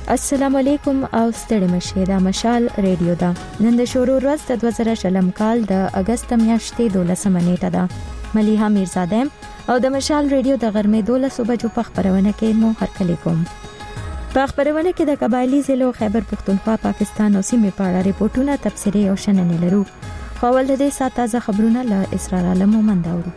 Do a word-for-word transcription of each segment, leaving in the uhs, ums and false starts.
السلام علیکم او ستړي مشه دا مشال ریډیو دا نن د شروع ورځ د دوه زره شلم کال د اگست میاشتې دولسمه نیټه ده مليحه میرزاده او د مشال ریډیو د غرمې دولسو بجو په خبرونه کې مو هرکلی کوم. په خبرونه کې د قبایلی ضلعو خیبر پختونخوا پاکستان او سیمې په اړه ریپورتونه تبصرې او شننې لرو. خو ول د دې سات تازه خبرونه له اسرار عالم مومند اورو.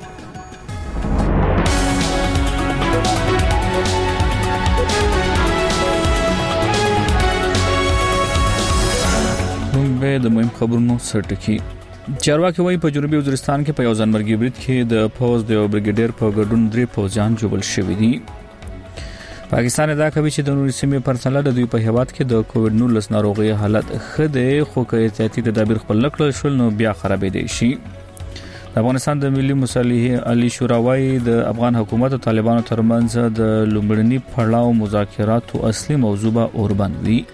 به د مهم خبرونو سرټکی چارواکي وایي په جنوبي وزیرستان کې په یو ځانمرګي برید کې د فوز د بریګیډیر په ګډون درې پوځیان جوړل شوی دي. پاکستان دا کوي چې د نورو سیمې پر څلور د دوی په هیواد کې د کووډ نولس ناروغي حالت خده خو کې احتیاطي تدابیر خپل کړل شول نو بیا خرابې دي شي. د افغانستان د ملي مصالحې علي شوراوي د افغان حکومت او طالبانو ترمنځ د لومړني پړاو مذاکراتو اصلي موضوع به اوربند وي.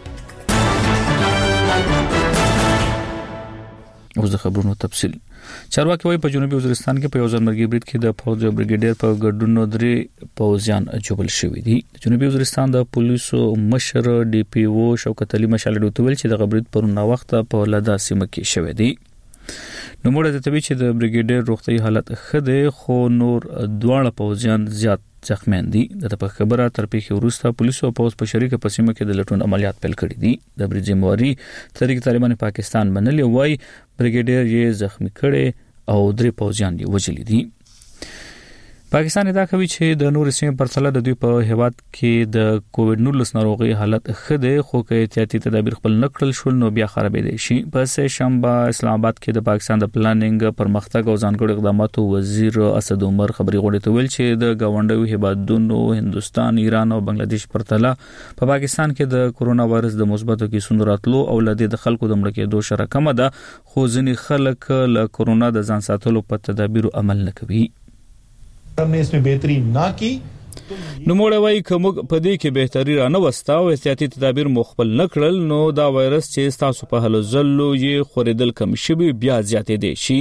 اوس د خبرونو تفصیل. چارواکي وایي په جنوبي وزیرستان کې په یو ځانمرګي برید کې د فوج او بریګیډیر په ګډون درې پوځیان جوړل شوی دي. د جنوبي وزیرستان د پولیسو مشر ډي پی او شوکت علي مشال ډوتول چې د غبرید پر نو وخت په لدا سیمه کې شوی دی. نو موږ د تبي چې د بریګیډیر روغتي حالت خده خو نور دواړه پوځیان زیات زخمیان دي. د په خبره تر پیښې وروسته پولیسو او پولیس په شریکه په سیمه کې د لټون عملیات پیل کړي دي. د برجمواري تحریک طالبان پاکستان منلي وای بریګیډیر یې زخمی کړي او درې پوځیان یې وژلي دي. پاکستان دا کوي چې د نور سیمې پر څلور د دوی په هیواد کې د کووډ نولس ناروغي حالت خده خو کې احتیاطي تدابیر خپل نکړل شول نو بیا خرابې دي شي. په سه شنبه اسلام آباد کې د پاکستان د پلانینګ پرمختګ او ځانګړو اقداماتو وزیر اسد عمر خبري غوړي ته ویل چې د گاونډیو هیوادونو هندستان، ایران او بنگلاديش پرتله په پاکستان کې د کورونا وایرس د مثبتو کیسونو راتلو او لدې د خلکو د مړ کېدو شره کم ده خو ځینې خلک له کورونا د ځان ساتلو په تدابیر عمل نه کوي. हमने इसमें बेहतरी ना की نو موږ وایي کوم په دې کې بهتري را نه وستا او احتیاطي تدابیر مخبل نکړل نو دا وایرس چې تاسو په هلو زلو یې خوریدل کم شي بیا زیاتې دي شي.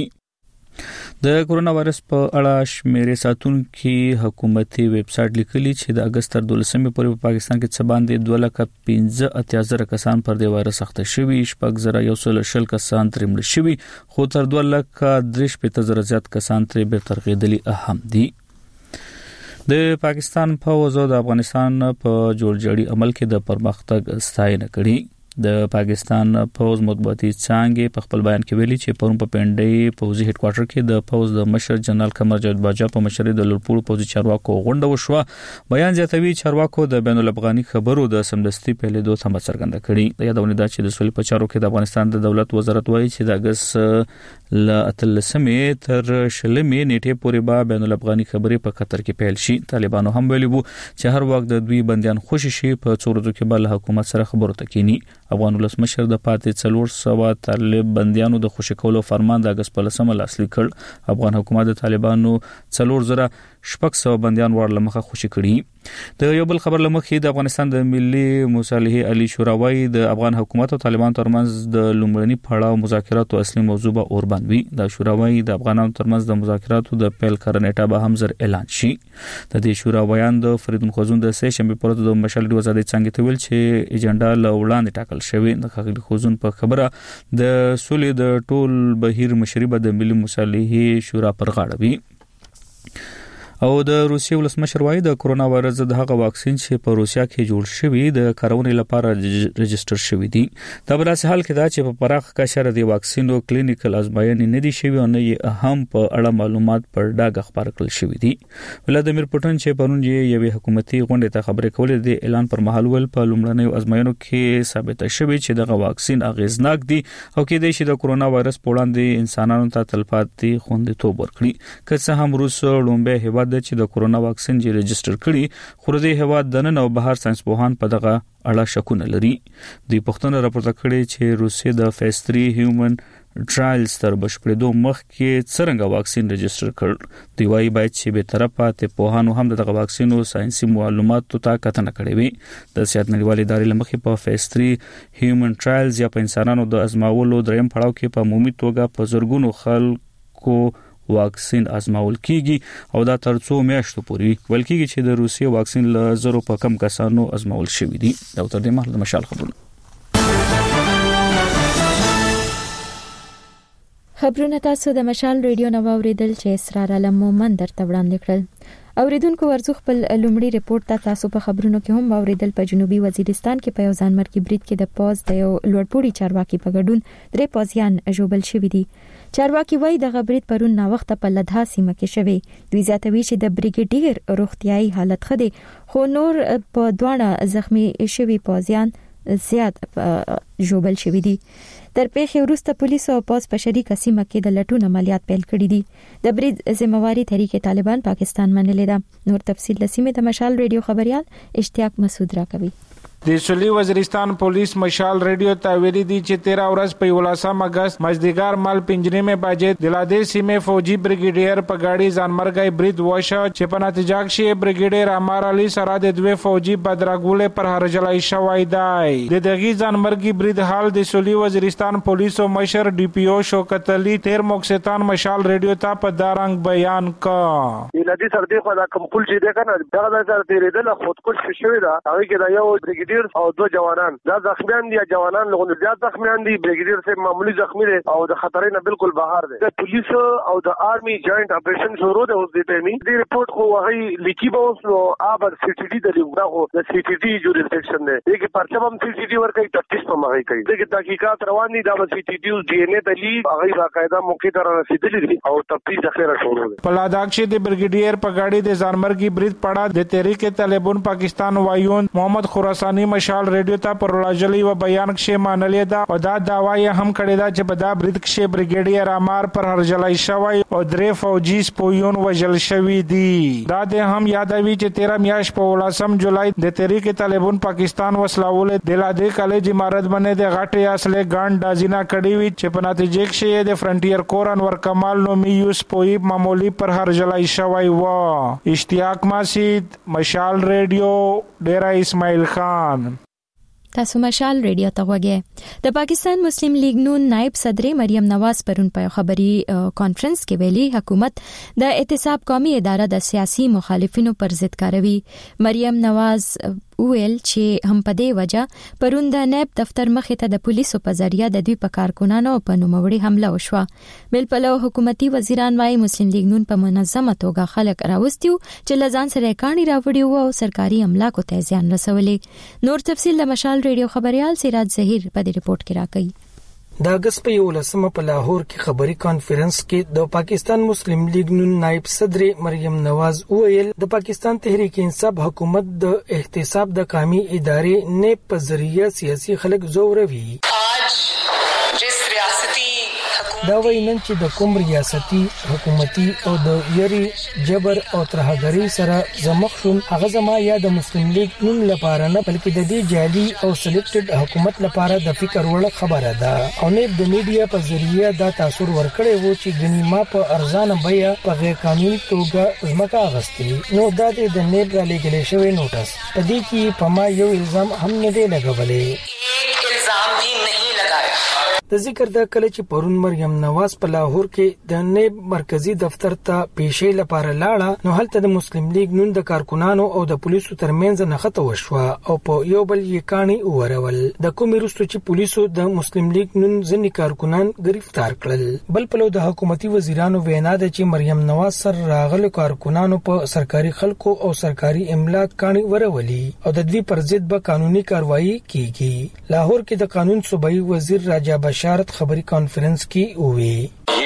د کورونا وایرس په اړه شمیرې ساتونکو حکومتي ویب سټ لیکلي چې د اگست تر دولسمې پورې په پاکستان کې څه باندې دوه لک پنځه اتیا زره کسان پر دې وایرس اخته شوي، شپږ زره یو سل شل کسان ترې مړ شوي خو تر دوه لک درې شپږ زره زیات کسان ترې بیرته رغېدلي اهم دي. د پاکستان فوج او د افغانستان په جوړجاړي عمل کې د پرمختګ ستاینه کړې. د پاکستان فوج مطبوعاتي څانګې په خپل بیان کې ویلي چې پرون په پنډۍ پوزي هډ کوارټر کې د فوج د مشر جنرال قمر جاوید باجا په مشرۍ د لوړپوړو پوزي چارواکو غونډه وشوه. بیان زیاتوي چارواکو د بین الافغاني خبرو د سمدستي پیلېدو ثمه څرګنده کړې. د یادونه ده چې د سولې په چارو کې د افغانستان د دولت وزارت وایي چې د اگست ل اتلسمې تر شلمې نیټې پورې به بین الافغاني خبرې په قطر کې پیل شي. طالبانو هم ویلي وو چې هر وخت د دوی بنديان خوشي شي په څو ورځو کې به له حکومت سره خبرو تکینی. افغان ولسمشر د پاتې څلور سوه طالب بنديانو د خوشي کولو فرمان د اگست په لسمه لاسلیک کړ. افغان حکومت د طالبانو څلور زره شپږ سوه بنديان ورله مخه خوشي کړي. د یو بل خبر لمخې د افغانستان د ملي مصالحې علي شوراوي د افغان حکومت او طالبانو ترمنځ د لومړني پړاو مذاکراتو اصلي موضوع به اوربند وي. د شوراوي د افغانانو ترمنځ د مذاکراتو د پیل کړنېټه به هم زر اعلان شي. د دې شوراویان د فریدون خوزون د سه شنبه پر د مشال ډیو آزادۍ څنګه ته ویل چې ایجنډا لوړاندې ټاکل شوی. د خغلی خوزون په خبره د سولې د ټول بهیر مشري به د ملي مصالحې شورا پر غاړه وي. او د روسیې ولسمشر وایي د کورونا وایرس د هغه واکسین چې په روسیا کې جوړ شوی د کارونې لپاره رجستر شوی دی. دا بل حال کې دا چې په پراخ کشر د واکسینو کلینیکل ازمایښت نه دي شوی او نه یې هم په اړه معلومات پر ډاګه خبر کړل شوی دی. ولادیمیر پوتین چې پرون یې یو حکومتي غونډه ته خبرې کولې د اعلان پر مهال ول په لومړنیو ازمایښتونو کې ثابت شوی چې دغه واکسین اغیزناک دی او کې د شي د کورونا وایرس په وړاندې انسانانو ته تلپاتې خوندیتوب ورکړي. که څه هم روس لومبه هیواد د چې د کورونا واکسین چې رجستر کړي خو د هیواد د نن او بهر ساينس پوهان په دغه اړه شکونه لري. د پښتون راپورته کړي چې روسیه د فیز تھری هیومن ټرایلز تر بشپړېدو مخکې څرنګه واکسین رجستر کړ. دی وايي باید چې به طرفه ته پوهانو هم دغه واکسینو ساينسي معلوماتو ته کتنه کړې وي. د صحت نړیوالې ادارې لمخې په فیز تھری هیومن ټرایلز یا په انسانانو د ازماولو دریم پړاو کې په عمومي توګه په زرګونو خلکو واکسین آزماول کیږي او دا تر څو میاشتو پورې ولکېږي چې د روسي واکسین له زرو په کم کسانو آزماول شوی دي. دا تر دې مهال د مشال خبرونه خبرونه تاسو د مشال ریډیو نو اوریدل چې اسرار علم مومن درته وړاندې کړل. اوریدونکو ورزو خپل لومړی ریپورت ته تاسو په خبرونو کې هم اوریدل په جنوبي وزیرستان کې په یو ځانمرګي برید کې د پوز د یو لوړپوړي چارواکي په ګډون درې پوزیان ژوبل شوی دي. چارواکي وایي د برید پرون نا وخت په لدها سیمه کې شوی. دوی زیاتوي چې د بریګیډیر روغتيایي حالت خدي خو نور په دوانه زخمی شوی پوزیان زیات ژوبل شوی دي. تر پیښې وروسته پولیسو او پوز په شریکه سیمه کې د لټون عملیات پیل کړي دي. د برید ذمہواری تحریک طالبان پاکستان منلې ده. نور تفصیل لسیمه د مشال ریډیو خبريال اشتیاق مسعود راکوي. د سولي وزیرستان پولیس مشال ریډیو ته ویلي دي چې تیرہ ورځ په ولاسم اگست مزدګار مال پنجرې مې باجې دلادې سیمه فوجي بریګیډیر په گاډي ځانمرګي برید وشو چې په نتیجه کې بریګیډیر امر علي سره د دوه فوجي بدرګولې پر هرجلای شوی دی. د دغه ځانمرګي برید حال د سولي وزیرستان پولیسو مشر ډي پی او شوکت علي تیر موکستان مشال ریډیو ته په دارنګ بیان کا. د لدی سر دی خو دا کوم پول چې ده کنه دغه سره تیرېدل خودکش شوی دا هغه کې دا یو بریګیډیر او دو جوانان دا زخمیان دي جوانان لغون زیات زخمیان دي بریګیډیر سے معمولی زخمی دي او د خطرې نه بالکل بهر دي. د پولیس او د آرمي جوائنٹ اپریشن شروع ده اوس د ټیمي د ریپورت خو هغه لیکي به اوس نو ابر سی ټي ډي د لیکو خو د سی ټي ډي جوریسډکشن ده دغه پرچم هم سی ټي ډي ورکړي تفتیش په مغي کوي. دغه تحقیقات روان دي دا سی ټي ډي ډي ان اے دلی هغه باقاعده موقع تر رسیدلی دي او تفتیش ځخیره شروع ده. په لاداخ کې د بریګیډیر په گاډي د ځانمرګي برید پړه د تحریک طالبان پاکستان وایون محمد خراسانی مشال ریډیو ته پر راجلی و بیان کې مانلې دا او دا داوای هم کړی دا چې په دا برید کې بریګیډیر امر پر هرجلای شوی او درې فوجي سپویون وژل شوی دي. دا د هم یادوي چې تیرہ میاشت په ولسم جولای د تحریک طالبان پاکستان وسلاول د لادې کالج امارت باندې د غټي اصله ګاند دازینا کړی وي چې په نتیجه کې د فرنټیر کور انور کمال نومي یو سپوی معمولی پر هرجلای شوی و. اشتیاق مسعود مشال ریډیو ډیرا اسماعیل خان. تاسو مشال ریډیو ته وګورئ. د پاکستان مسلم لیگ نون نائب صدر مریم نواز پرون په خبري کانفرنس کې ویلي حکومت د احتساب قومي اداره د سیاسي مخالفینو پر ضد کاروي. مریم نواز ویل چې هم په دې وجه پرون د نائب دفتر مخې ته د پولیسو په ذریعہ د دوی په کارکونانو په نوموړي حمله وشوه. بل پلو حکومتي وزیران وايي مسلم لیگ نون په منظمه توګه خلک راوستیو چې لزان سره کانی راوړي او سرکاري املاکو ته زیان رسولې. نور تفصیل د مشال ریډیو خبريال سراج زهیر په دې ریپورت کې راکړي. د اگست په یولسمه په لاهور کې خبري کانفرنس کې د پاکستان مسلم لیگ نون نائب صدر مریم نواز ویل د پاکستان تحریک انصاف حکومت د احتساب د قومي ادارې نه په ذریعہ سیاسي خلک زوروي. دا وینن چې د کوم ریاستي حکومتي او د یری جبر او ترهګری سره زمخ شوم هغه زما یا د مسلم لیگ نوم لپاره نه بلکې د دې جعلي او سلیکټډ حکومت لپاره د فکر وړ خبره ده او نه د میډیا په ذریعہ دا تاثیر ورکړي وو چې غنی ما په ارزانه بیا په غیر قانوني توګه ځمکه اغستې نو دا د نیب را لګلې شوی نوټس په دې کې په ما یو الزام هم نه دی لګولې. د ذکر د کله چې پرون مریم نواز په لاهور کې د نیب مرکزی دفتر ته پیښې لپاره لاړه نو هلته د مسلم لیگ نون د کارکونانو او د پولیسو ترمنځ نښته وشوه او په یو بل یې کاڼي ورول. د کومې وروسته چې پولیسو د مسلم لیگ نون ځینې کارکونان گرفتار کړل. بل پلو د حکومتي وزیرانو وینا ده چې مریم نواز سر راغلو کارکونانو په سرکاري خلکو او سرکاري املاک کاڼي ورولي او د دوی پر ضد به قانوني کاروایی کیږي. لاهور کې د قانون صوبایي وزیر راجا بشارت خبري کانفرنس کې وی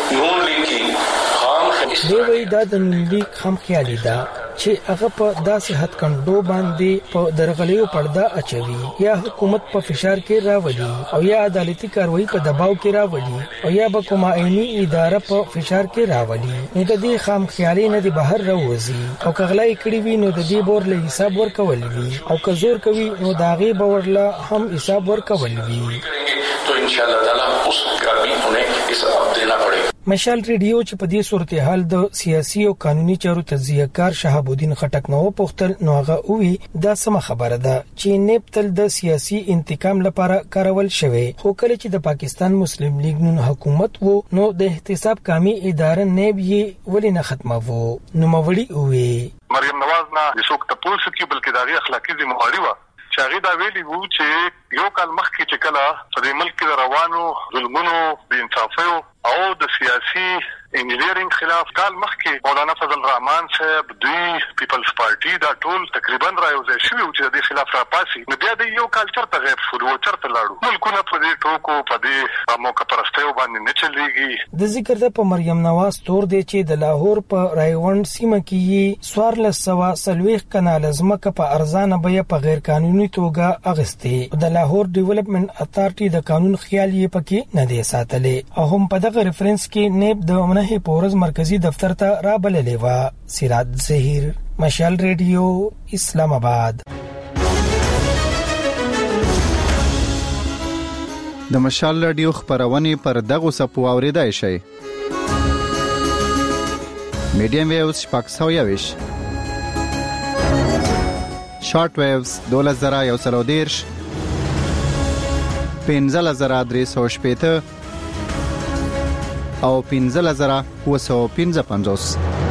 دی وی دا د نون لیگ خام خیالي ده چې هغه په داسې حد کندو باندې په درغلیو پرده اچوي یا حکومت په فشار کې راولي او یا عدالتي کاروایی په دباو کې راولي او یا به کومه عیني اداره په فشار کې راولي. نو د دې خام خیالي نه دی بهر راوځي او کغلای کړی وي نو د دې بور له حساب ورکول وي او که زور کوي نو داغه باورله هم حساب ورکول وي. तो इंशाल्लाह ताला उसका भी उन्हें हिसाब देना पड़ेगा. مشال ریډیو چې په دې صورتحال د سیاسي او قانوني چارو تجزیه کار شهاب الدین خټک نو پوښتل نو هغه وی دا سم خبره ده چې نیب تل د سیاسي انتقام لپاره کارول شوی خو کله چې د پاکستان مسلم لیگ نن حکومت وو نو د احتساب کامي اداره نیب یې ولې نه ختمه وو نو مولي وی مریم نواز نه څوک تاسو کې بلکې دغه اخلاقی ذمہواری و چې هغه دا ویلي وو چې یو کال مخکې چې کله په دې ملک کې روانو ظلمونو بې انصافیو او د سیاسي انجینیرینګ خلاف کال مخکې مولانا فضل الرحمن صاحب دوی پیپلز پارټي دا ټول تقریبا رايوځي شوی چې د دې خلاف راپاسي نو بیا د یو کال چرته غیب شو او چرته لاړو ملکونه په دې ټوکو په دې موقع پرستیو باندې نه چلیږي د ذکر د په مریم نواز تور دی چې د لاهور په رایوند سیمه کې سوار لسوا سلويخ کنال زمکه په ارزانه بیه په غیر قانوني توګه اغستې د لاهور ډیولپمنٹ اتارټي د قانون خیال یې پکې نه دی ساتلې او هم په دغه ریفرنس کې نیب د امنه پورز مرکزی دفتر ته را بللې و سراج زهیر مشال ریډیو اسلام آباد د مشال ریډیو خبرونه پر دغه سپو اوریدای شي میډیم ویوز شپږ سوه یویش شارټ ویوز دوله زره یو سل او دیرش پنځه زره درې سوه شپېته او پنځه زره اوه سوه پنځه پنځوس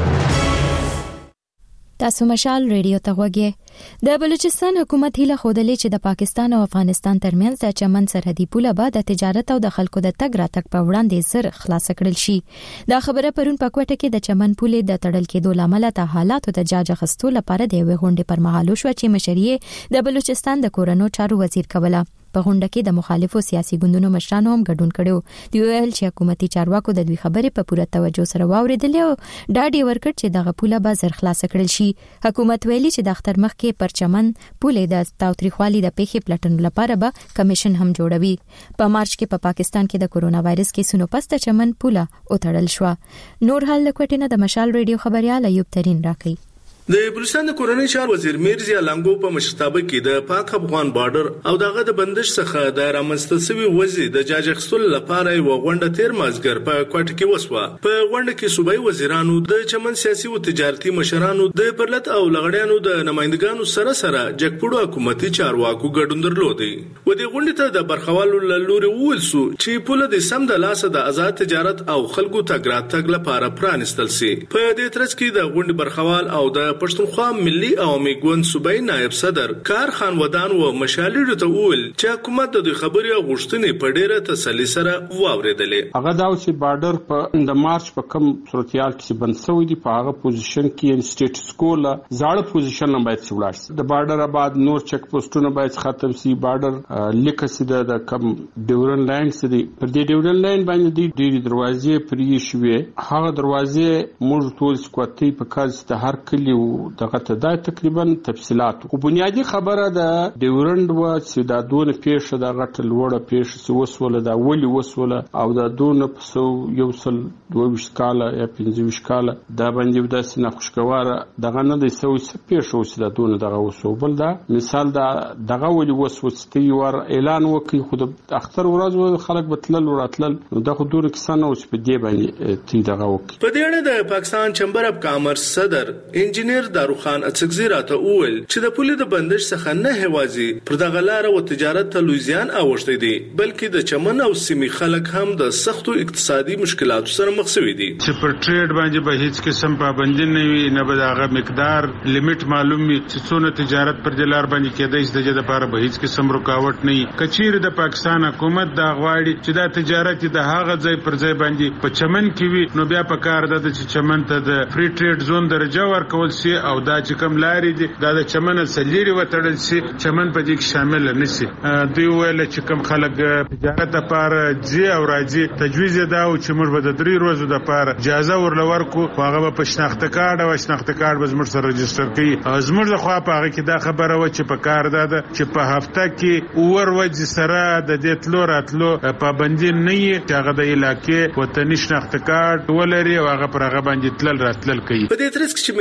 تاسو مشال ریډیو ته غوږی د بلوچستان حکومت هیله خودلې چې د پاکستان او افغانستان ترمنځ د چمن سرحدي پوله به د تجارت او د خلکو د تګ راتګ په وړاندې زر خلاص کړل شي دا خبره پرون په کوټه کې د چمن پولې د تړل کېدو لامل ته حالاتو د جاج اخیستو لپاره د یوې غونډې پر مهال شو چې مشري د بلوچستان د کورونو چارو وزیر کوله په غونډه کې د مخالفو سیاسي ګوندونو مشرانو هم ګډون کړو دی ویل چې حکومتي چارواکو د دوی خبرې په پوره توجه سره واوریدل او ډاډي ورکړ چې دغه پوله به زر خلاص کړل شي حکومت ویلي چې د اختر مخ کې پر چمن پولې د تاوتریخوالي د پیښې پلټنو لپاره به کمیشن هم جوړوي په مارچ کې په پا پاکستان کې د کورونا وایرس کیسونو پس د چمن پوله اوتړل شو نور حال لکوټینه د مشال ریډیو خبريال ایوب ترين راکړي د بلوچستان د کورنۍ چار وزیر میرزا لنګو په مشرتابه کې د پاک افغان بارډر او دغه د بندش څخه د رامنځته شوی وضعي د جاج اخیستلو لپاره یو غونډه تیر مازګر په کوټه کې وسوه په غونډه کې صوبایي وزیرانو د چمن سیاسي او تجارتي مشرانو د پرلط او لغړیانو د نمائندګانو سره سره جګپړو حکومتي چارواکو ګډون درلودي و دې غونډې ته د برخوالو لوري وولسو چې پوله د سم د لاسه د آزاد تجارت او خلکو تګ راتګ لپاره پرانستل سي په دې ترڅ کې د غونډې برخوال او د پښتونخوا ملي عوامي ګوند صوبایي نائب صدر کار خان ودان و مشالې ته وویل چې حکومت د خبري غوښتنې په ډیره تسلی سره واوریدلې هغه دا چې بارډر په د مارچ په کم صورتحال کې بند شوی دی په هغه پوزیشن کې انسټیټ سکول زاړه پوزیشن نه باید سولار شي د بارډر آباد نور چک پوسټونه باید ختم شي بارډر لیکه سي د کم ډیورن لاین سي پر دې ډیورن لاین باندې د ډېری دروازې پرې شوې هغه دروازې موږ ټول سکواتي په کاز ته هر کلی دغه ته دا تقریبا تفصيلات او بنیادی خبره ده ډیورند و چې دا دونه پیښه د غټ لوړه پیښه چې وسوله دا ولي وسوله او دا دونه په یو سل دوه ویشت کاله یا پنځه ویشت کاله دا باندې د سینه خوشګواره دغه نه د سوي پیښه وسه دا دونه دغه وسو بل دا مثال دا دغه ولي وسوستي ور اعلان وکي خود اختر ورځ خلک بتلل وراتلل دغه دونه کسانه او په دې باندې تی دغه وکي په دې اړه د پاکستان چمبر اف کامرس صدر انجینیر داروخان اڅکزی راته وویل چې د پولې د بندش څخه نه هوازي پر دغه لار او تجارت ته لویزیان اوښتي دي بلکې د چمن او سیمې خلک هم د سختو اقتصادي مشکلاتو سره مخ شوي دي چې پر ټریډ باندې به هیڅ قسم پابندي نه وي نه به دغه مقدار لیمټ معلوم وي چې څونه تجارت پر دلار باندې کېدای شي د جده لپاره به هیڅ قسم رکاوټ نه وي کچیر د پاکستان حکومت دا غواړي چې دا تجارت د هغه ځای پر ځای باندې په چمن کې وي نو بیا په کار ده چې چمن ته د فری ټریډ زون درجه ورکول شي او دا چې کوم لارې دي دا د چمن سلیری وتړل شي چمن په دې کې شامل نه شي دوی ویل چې کوم خلک تجارت لپاره ځي او راځي تجویز دا او چې موږ به د درې ورځې لپاره اجازه ورلور کو هغه په شناخته کارت او شناخته کارت به موږ سره ريجستره کړي زموږ د خوا په هغه کې دا خبره و چې په کار ده چې په هفته کې اور وځي سره د دې تلو راتلو پابندي نه وي چې هغه د علاقې وطني شناخته کارت ولري او هغه پر هغه باندې تلل راتلل کوي په دې ترڅ کې چې مکله د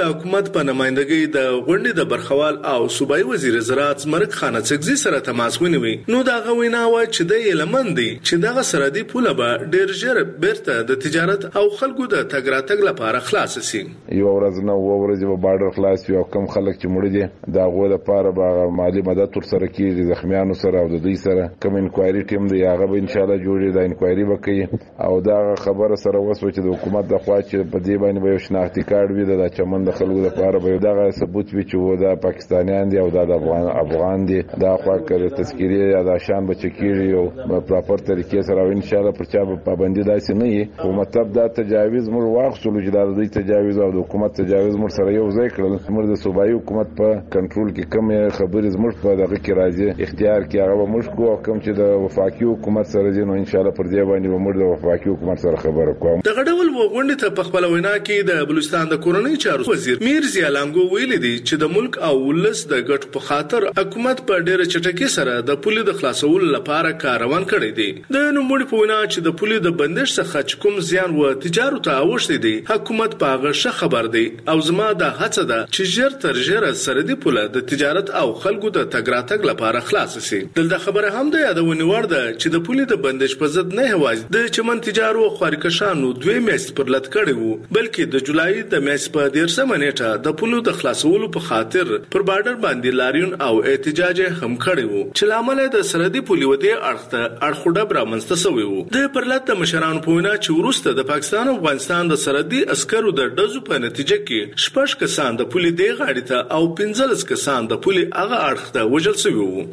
د حکومت په نمائندګۍ د غونډې د برخوال او صوبایي وزیر زراعت مرک خان څګزي سره تماس ونیوي نو دا غوینا و چې د ایلمن دي چې دغه سرحدي پوله به ډیر ژر بیرته د تجارت او خلکو د تګ راتګ لپاره خلاص شي. یو ورځ نه و ورځ به بارډر خلاص وي او کم خلک چې مړ دي دا غو لپاره به مالی مدد تر سره کیږي زخمیانو سره او د دوی سره کوم انکوایري ټیم دی هغه به ان شاء الله جوړي دا انکوایري وکړي او دا خبره سره وسو چې د حکومت د خوا چې په دې باندې به یو شناختی کارت وي د چمن د خلکو لپاره به دا ثبوت وي چې و دا پاکستانیان دي او دا د افغان افغان دي دا خوا کړي تذکيري یا د شان بچکیږي او په پراپر طریقې سره ان شاء الله پر چا پابندي داسې نه وي او مطلب دا تجاوز موږ واخصلو چې دا د تجاوز او د حکومت تجاوز موږ سره یو ځای کړل موږ د صوبایي حکومت په کنټرول کې کم خبرې زموږ په دغه کې راځي اختیار کې هغه موږ کو او کم چې د وفاقي حکومت سره دي نو ان شاء الله پر دې باندې موږ د وفاقي حکومت سره خبره کوو. د غډول وغونډې ته په خپل وینا کې د بلوچستان د کورنۍ چارو وزیر میر ضیا لانګو ویلي دي چې د ملک او ولس د ګټ په خاطر حکومت په ډېر چټکۍ سره د پولې د خلاصولو لپاره کار روان کړی دی. د نوموړي په وینا چې د پولې د بندش څخه کوم زیان و تجارت ته اوښتي دي حکومت په هغه ښه خبر دی او زما د هڅه ده چې ژر تر ژره سرحدي پوله د تجارت او خلکو د تګ راتګ لپاره خلاص شي. دلته خبره هم ده یادونه وړ ده چې د پولې د بندش په ضد نه هواز د چمن تجارو او خارکشانو دوی میاشتې پر لټ کړي وو بلکې د جولای د میاشتې په دیرشمه نیټه د پولو د خلاصولو په خاطر پر بارډر باندې لاریون او احتجاج هم کړي وو چې لامل د سرحدي پولې ودی اړخته اړخوډه برامنسته شوی وو. د پرلط د مشرانو په وینا چې وروسته د پاکستان او افغانستان د سرحدي عسکرو د ډزو په نتیجه کې شپږ کسان د پولې دی غاړې ته او پنځلس کسان د پولې هغه اړخته وژل شوی وو.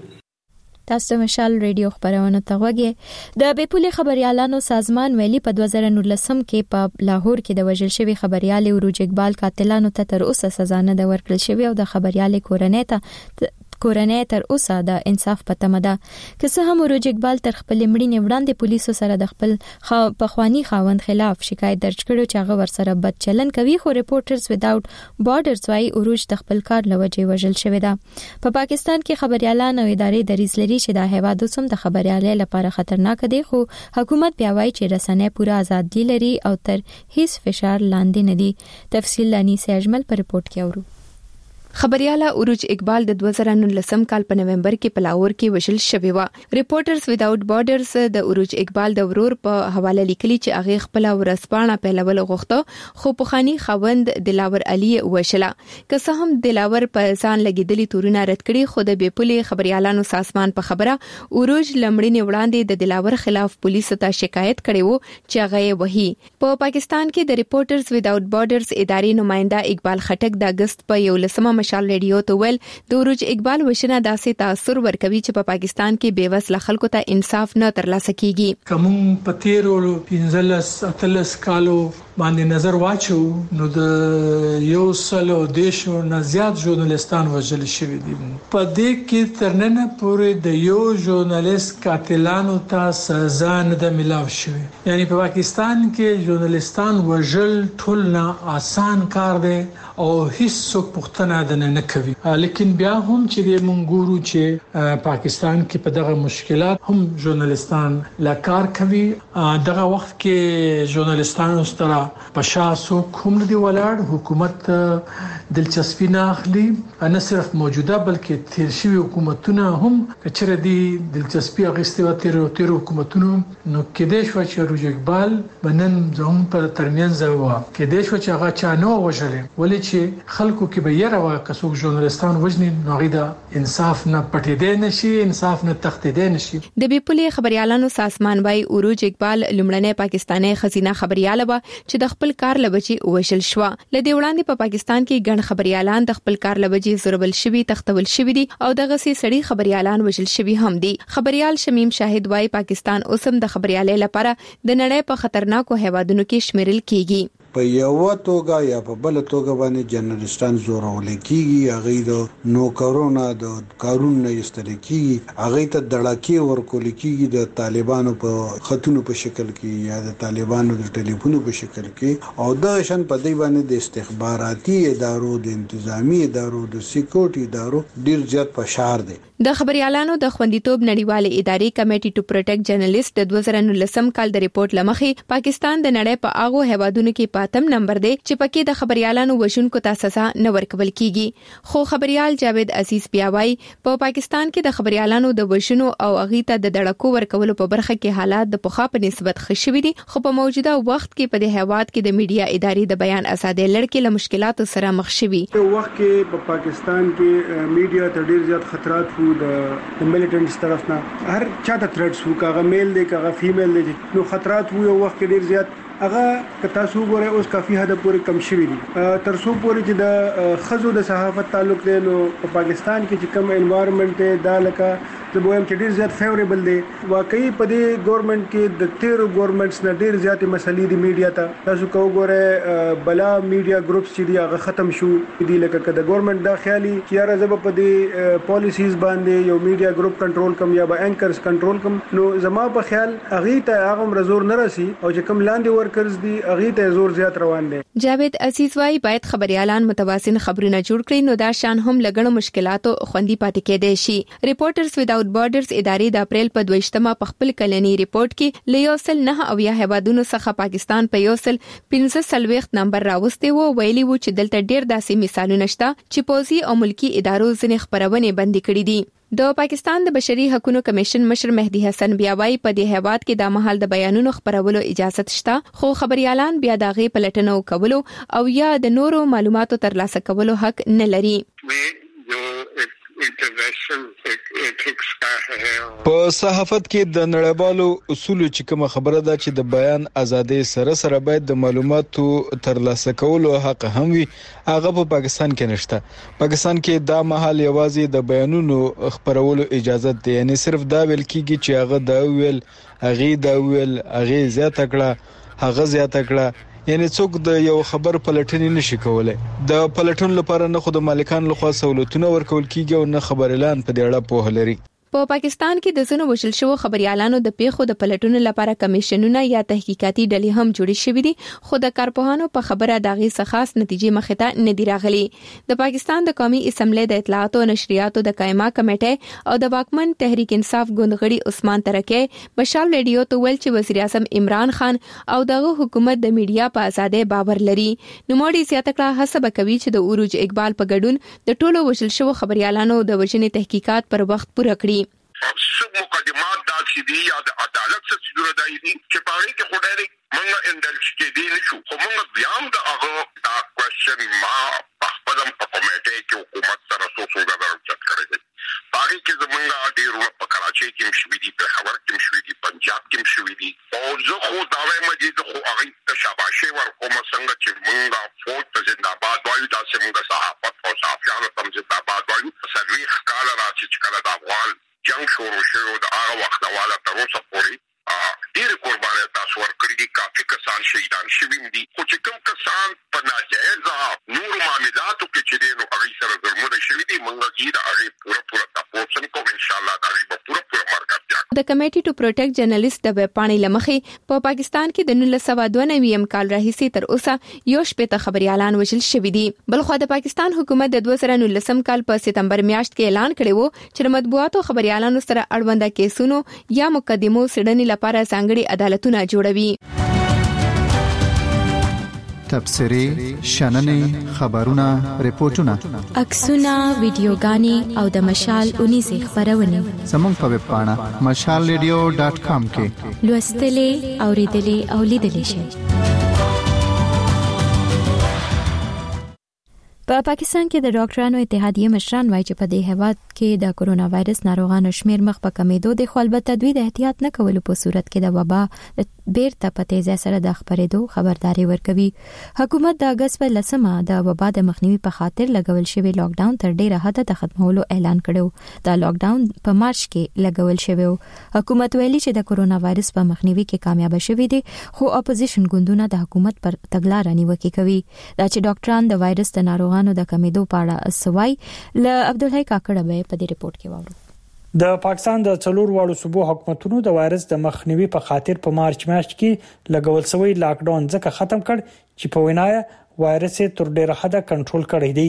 تاسو مشال ریډیو خبرونه ته وګورئ. د بیپولي خبريالانو سازمان ویلي په دوه زره نولسم کې په لاهور کې د وژل شوی خبريال عروج اقبال قاتلانو ته تر اوسه سزا نه ده ورکړل شوی او د خبريال کورنۍ ته کورنۍ تر اوسه د انصاف په تمه ده. که څه هم عروج اقبال تر خپل مړینې وړاندې پولیسو سره د خپل پخوانی خاوند خلاف شکایت درج کړو چې هغه ورسره بد چلن کوي خو ریپورټرز ویداوټ بارډرز وايي عروج د خپل کار لوجه وژل شوی ده. په پاکستان کې خبريالان او ادارې دریځ لري چې د هیواد اوسم د خبريالۍ لپاره خطرناک دي خو حکومت بیا وايي چې رسنۍ پوره ازادي لري او تر هیڅ فشار لاندې نه دي. تفصیل لانیسه اجمل په ریپورت کې اورو. خبرياله عروج اقبال د دوه زره نولسم کال په نومبر کې په لاهور کې وژل شوی و. ریپورټرز ویداوټ بارډرز د عروج اقبال د ورور په حواله لیکلي چې هغه خپل ورسپانه پیلول غوښته خو په خاني خوند دلاور علي وشله. که څه هم دلاور په ځان لګیدلي تورونه رد کړي خو د بیپولي خبريالانو سازمان په خبره عروج لمړینې وړاندې د دلاور خلاف پولیسو ته شکایت کړي وو چې هغه وਹੀ. په پاکستان کې د ریپورټرز ویداوټ بارډرز ادارې نمائنده اقبال خټک د اگست په یولسمه مشال ریډیو ته ویل د عروج اقبال وشنه داسې تاثیر ورکوي چې په پاکستان کې بیوسله خلکو ته انصاف نه ترلاسه کیږي. کوم پتیرو پنځلس اتلس کالو باندې نظر واچو نو د یو سلو دیشو نه زیات ژورنالستان وژل شوی دي. په دې کې ترننه پورې د یو ژورنالیست قاتلانو ته سزا نه ده ملاو شوی. یعنی په پاکستان کې ژورنالستان وژل ټول نه آسان کار دی او هیڅ څوک پوښتنه ده نه کوي. لیکن بیا هم چې د منګورو چې پاکستان کې په دغه مشکلات هم ژورنالستان لا کار کوي. دغه وخت کې ژورنالستانو سره پشاسو کوم دی ولاړ حکومت دلچسپي نه اخلي نه صرف موجوده بلکې تیر شوی حکومتونه هم کچره دی دلچسپي اخیستي و تیر تیر حکومتونو نو کېدې شو چې عروج اقبال بنن زموږ په ترمنځ و کېدې شو چې هغه چا نه وژلې ولې چې خلکو کې به یره وا کڅوګ ژورنالستان وژني نو غیدا انصاف نه پټېدې نشي انصاف نه تختېدې نشي. د بیپولي خبريالانو سازمان وايي عروج اقبال لمړنۍ پاکستاني خزینه خبرياله و چې د خپل کار لبچي وشل شو. لدې وړاندې په پاکستان کې ګڼ خبريالان د خپل کار لبچي زوربل شوی تختول شوی دي او دغه سي سړي خبريالان وشل شوی هم دي. خبريال شمیم شاهد وايي پاکستان اوسم د خبريالۍ لپاره د نړۍ په خطرناکو هیوادونو کې شمیرل کیږي. په یو توګه یا په بل توګه باندې جرنالستان زورول کیږي هغه د نوکرونو د کارون نه استل کیږي هغه ته دړاکي ورکول کیږي د طالبانو په خطونو په شکل کې یا د طالبانو د ټلیفونو په شکل کې او د شن په دی باندې د استخباراتي ادارو د انتظامی ادارو د سکیورټي ادارو ډیر زیات فشار دی. د خبريالانو د خوندیتوب نړیوالې ادارې کمیټي ټو پروټیکټ جرنالست د دوه زره نولسم کال د ریپورت لمخې پاکستان د نړۍ په هغه هیوادونو کې په اتم نمبر دی چې پکې د خبريالانو وژونکو ته سزا نه ورکول کیږي. خو خبريال جاوید عزیز بیاوي په پاکستان کې د خبريالانو د وژنو او اغي ته د دړکو ورکولو په برخه کې حالات د پخوا په نسبت ښه شوي دي، خو په موجوده وخت کې په دې هیواد کې د میډیا ادارې د بیان ازادۍ لړکې له مشکلاتو سره مخ شوي. په وخت کې په پاکستان کې میډیا ته ډیر زیات خطرات وو د میلیټنټس طرف نه، هر چاته تھریټس وو، کاغه میل دی کاغه فیمیل دی، نو خطرات وو. یو وخت کې ډیر زیات هغه کتا سو غره اوس کافي حد پورې کم شوی دي. تر څو پورې چې د خزو د صحافت تعلق دی نو په پاکستان کې چې کوم انوایرنمنت دی دا لکه د بویم چې ډیر زیات فیوریبل دی. واقعي په دې ګورنمنت کې د تیر ګورنمنټس نه ډیر زیات مسلې دي میډیا ته. تاسو کو غره بلا میډیا ګروپس چې دی هغه ختم شو دي، لکه کده ګورنمنت دا خیالي چې یاره زب په دې پالیسیز باندې یو میډیا ګروپ کنټرول کم یا به انکرز کنټرول کم، نو زما په خیال اغه ته هغه مرزور نه راسي او چې کم لاندې ورکرز دي اغه ته زور زیات روان دي. جاوید عزیز وايي باید خبريالان متوازن خبرونه جوړ کړي، نو دا شان هم لګڼو مشکلاتو خوندي پاتې کېدای شي. ریپورټرز وداوټ بارډرز ادارې د اپریل په دویشتمه په خپل کلنی ریپورت کې لیوسل نه او یا هیوادونو څخه پاکستان په یوسل پنځه سلويخت نمبر راوستي وو. ویلي وو چې دلته ډیر داسې مثالونه شته چې پوزي او ملکی ادارو ځنې خبرونه بندي کړې دي. د پاکستان د بشري حقوقو کمیشن مشر مهدی حسن بیاوي په دې هیواد کې د محل د بیانونو خبرولو اجازه شته، خو خبريالان بیا دغه پلټنو کولو او یا د نورو معلوماتو ترلاسه کولو حق نه لري. په صحافت کې د نړیوالو اصولو چې کوم خبره ده چې د بیان ازادي سره سره باید د معلوماتو ترلاسه کولو حق هم وي، هغه په پاکستان کې نشته. پاکستان کې دا محل یوازې د بیانونو خبرولو اجازه ده، یعنی صرف دا ویل کیږي چې هغه دا ویل هغه دا ویل هغه زیاته کړه هغه زیاته کړه، یعنی څوک د یو خبر پلټنې نشي کولای. د پلټن لپاره نه خود مالکان لخوا سہولتونه ورکول کیږي او نه خبريالان په دې اړه پوهه لري. په پاکستان کې د زنو وشل شو خبريالانو د پیښو د پلټونو لپاره کمیشنونه یا تحقیقاتي ډلې هم جوړې شوې دي، خو د کارپوهانو په خبره داغي څخه خاص نتیجې مخې ته نه دی راغلي. د پاکستان د قومي اسمبلی د اطلاعات او نشریاتو د قائمه کمیټې او د واکمن تحریک انصاف ګوندغړي عثمان ترکه مشال ریډیو ته ویل چې وزیر اعظم عمران خان او دغه حکومت د میډیا په ازادۍ باور لري. نو موړي زیاته کړه هڅه کوي چې د عروج اقبال په ګډون د ټولو وشل شو خبريالانو د وژنې تحقیقات پر وخت پوره کړي. سب مقدمات دا چې دی یا د عدالت څخه چې جوړه دی چې پاره کې خدای موږ اندل چې دی نشو، خو موږ بیا هم د هغه دا کوېشن ما په خپل په کمیټه کې حکومت سره څه څه درچت کړی دی. پاره کې زمونږ ډیرونه په کراچۍ کې مشوي دي، په خبر کې مشوي دي، پنجاب کې مشوي دي، او زه خو دا وایم چې خو هغه ته شاباشي ورکوم څنګه چې موږ فوج ته زنده‌باد وایو، دا چې موږ صحافت او صحافیانو ته زنده‌باد وایو. سرویخ کال راځي چې کله د افغان جنگ شروع شو د هغه وخت والا تر اوسه پورې ډېر قرباني تاسو ورکړي دي، کافي کسان شهیدان شوي دي، خو چې کوم کسان په ناجایزه نور معاملاتو کې چې دي نو هغه سره ظلمونه شوي دي، موږ یې د هغه پوره پوره تاسو کوم ان شاء الله دا به پوره پوره مرکز د کمیټي ټو پروټیکټ جرنالست د ویب پاڼې لمخې په پاکستان کې د نولس سوه دوه نوي کال راهیسې تر اوسه یو شپږ خبريالان وژل شوي دي. بل خو د پاکستان حکومت د دوه زره نولسم کال په سپتمبر میاشت کې اعلان کړی وو چې د مطبوعاتو خبريالانو سره اړونده کیسونو یا مقدمو سړنې لپاره ځانګړي عدالتونه جوړوي. تبصري، شننې، خبرونه، ریپورتونه، عکسونه، ویډیوګانې او د مشال اونیزه خبرونه زموږ په ویب پاڼه مشال ریډیو ډاټ کام کې لوستلې، اوریدلې او لیدلې شئ. په پاکستان کې د ډاکټرانو اتحادیه مشران وایي چې په دې هیواد کې د کورونا وایرس ناروغانو شمیر مخ په کمیدو دي، خو البته دوی د احتیاط نه کولو په صورت کې د وبا بیرته په تیزه سره د خبرېدو خبرداري ورکوي. حکومت د اگست په لسمه د وبا د مخنیوي په خاطر لګول شوی لاک ډاون تر ډیره حد ته ختمولو اعلان کړو. دا لاک ډاون په مارچ کې لګول شوی و. حکومت ویلي چې د کورونا وایرس په مخنیوي کې کامیاب شوی دي، خو اپوزیشن ګوندونه د حکومت پر تګلارې نیوکه کوي. دا چې ډاکټران د وایرس د ناروغانو د کمیدو پاړه سوای ل عبدالحی کاکړه به په دې ریپورت کې وایو. د پاکستان د څلور واړو صوبو حکومتونو د وایرس د مخنیوي په خاطر په مارچ میاشت کې لګول شوی لاک ډاون ځکه ختم کړ چې په وینای وایرس تر ډیره حد کنټرول کړی دی.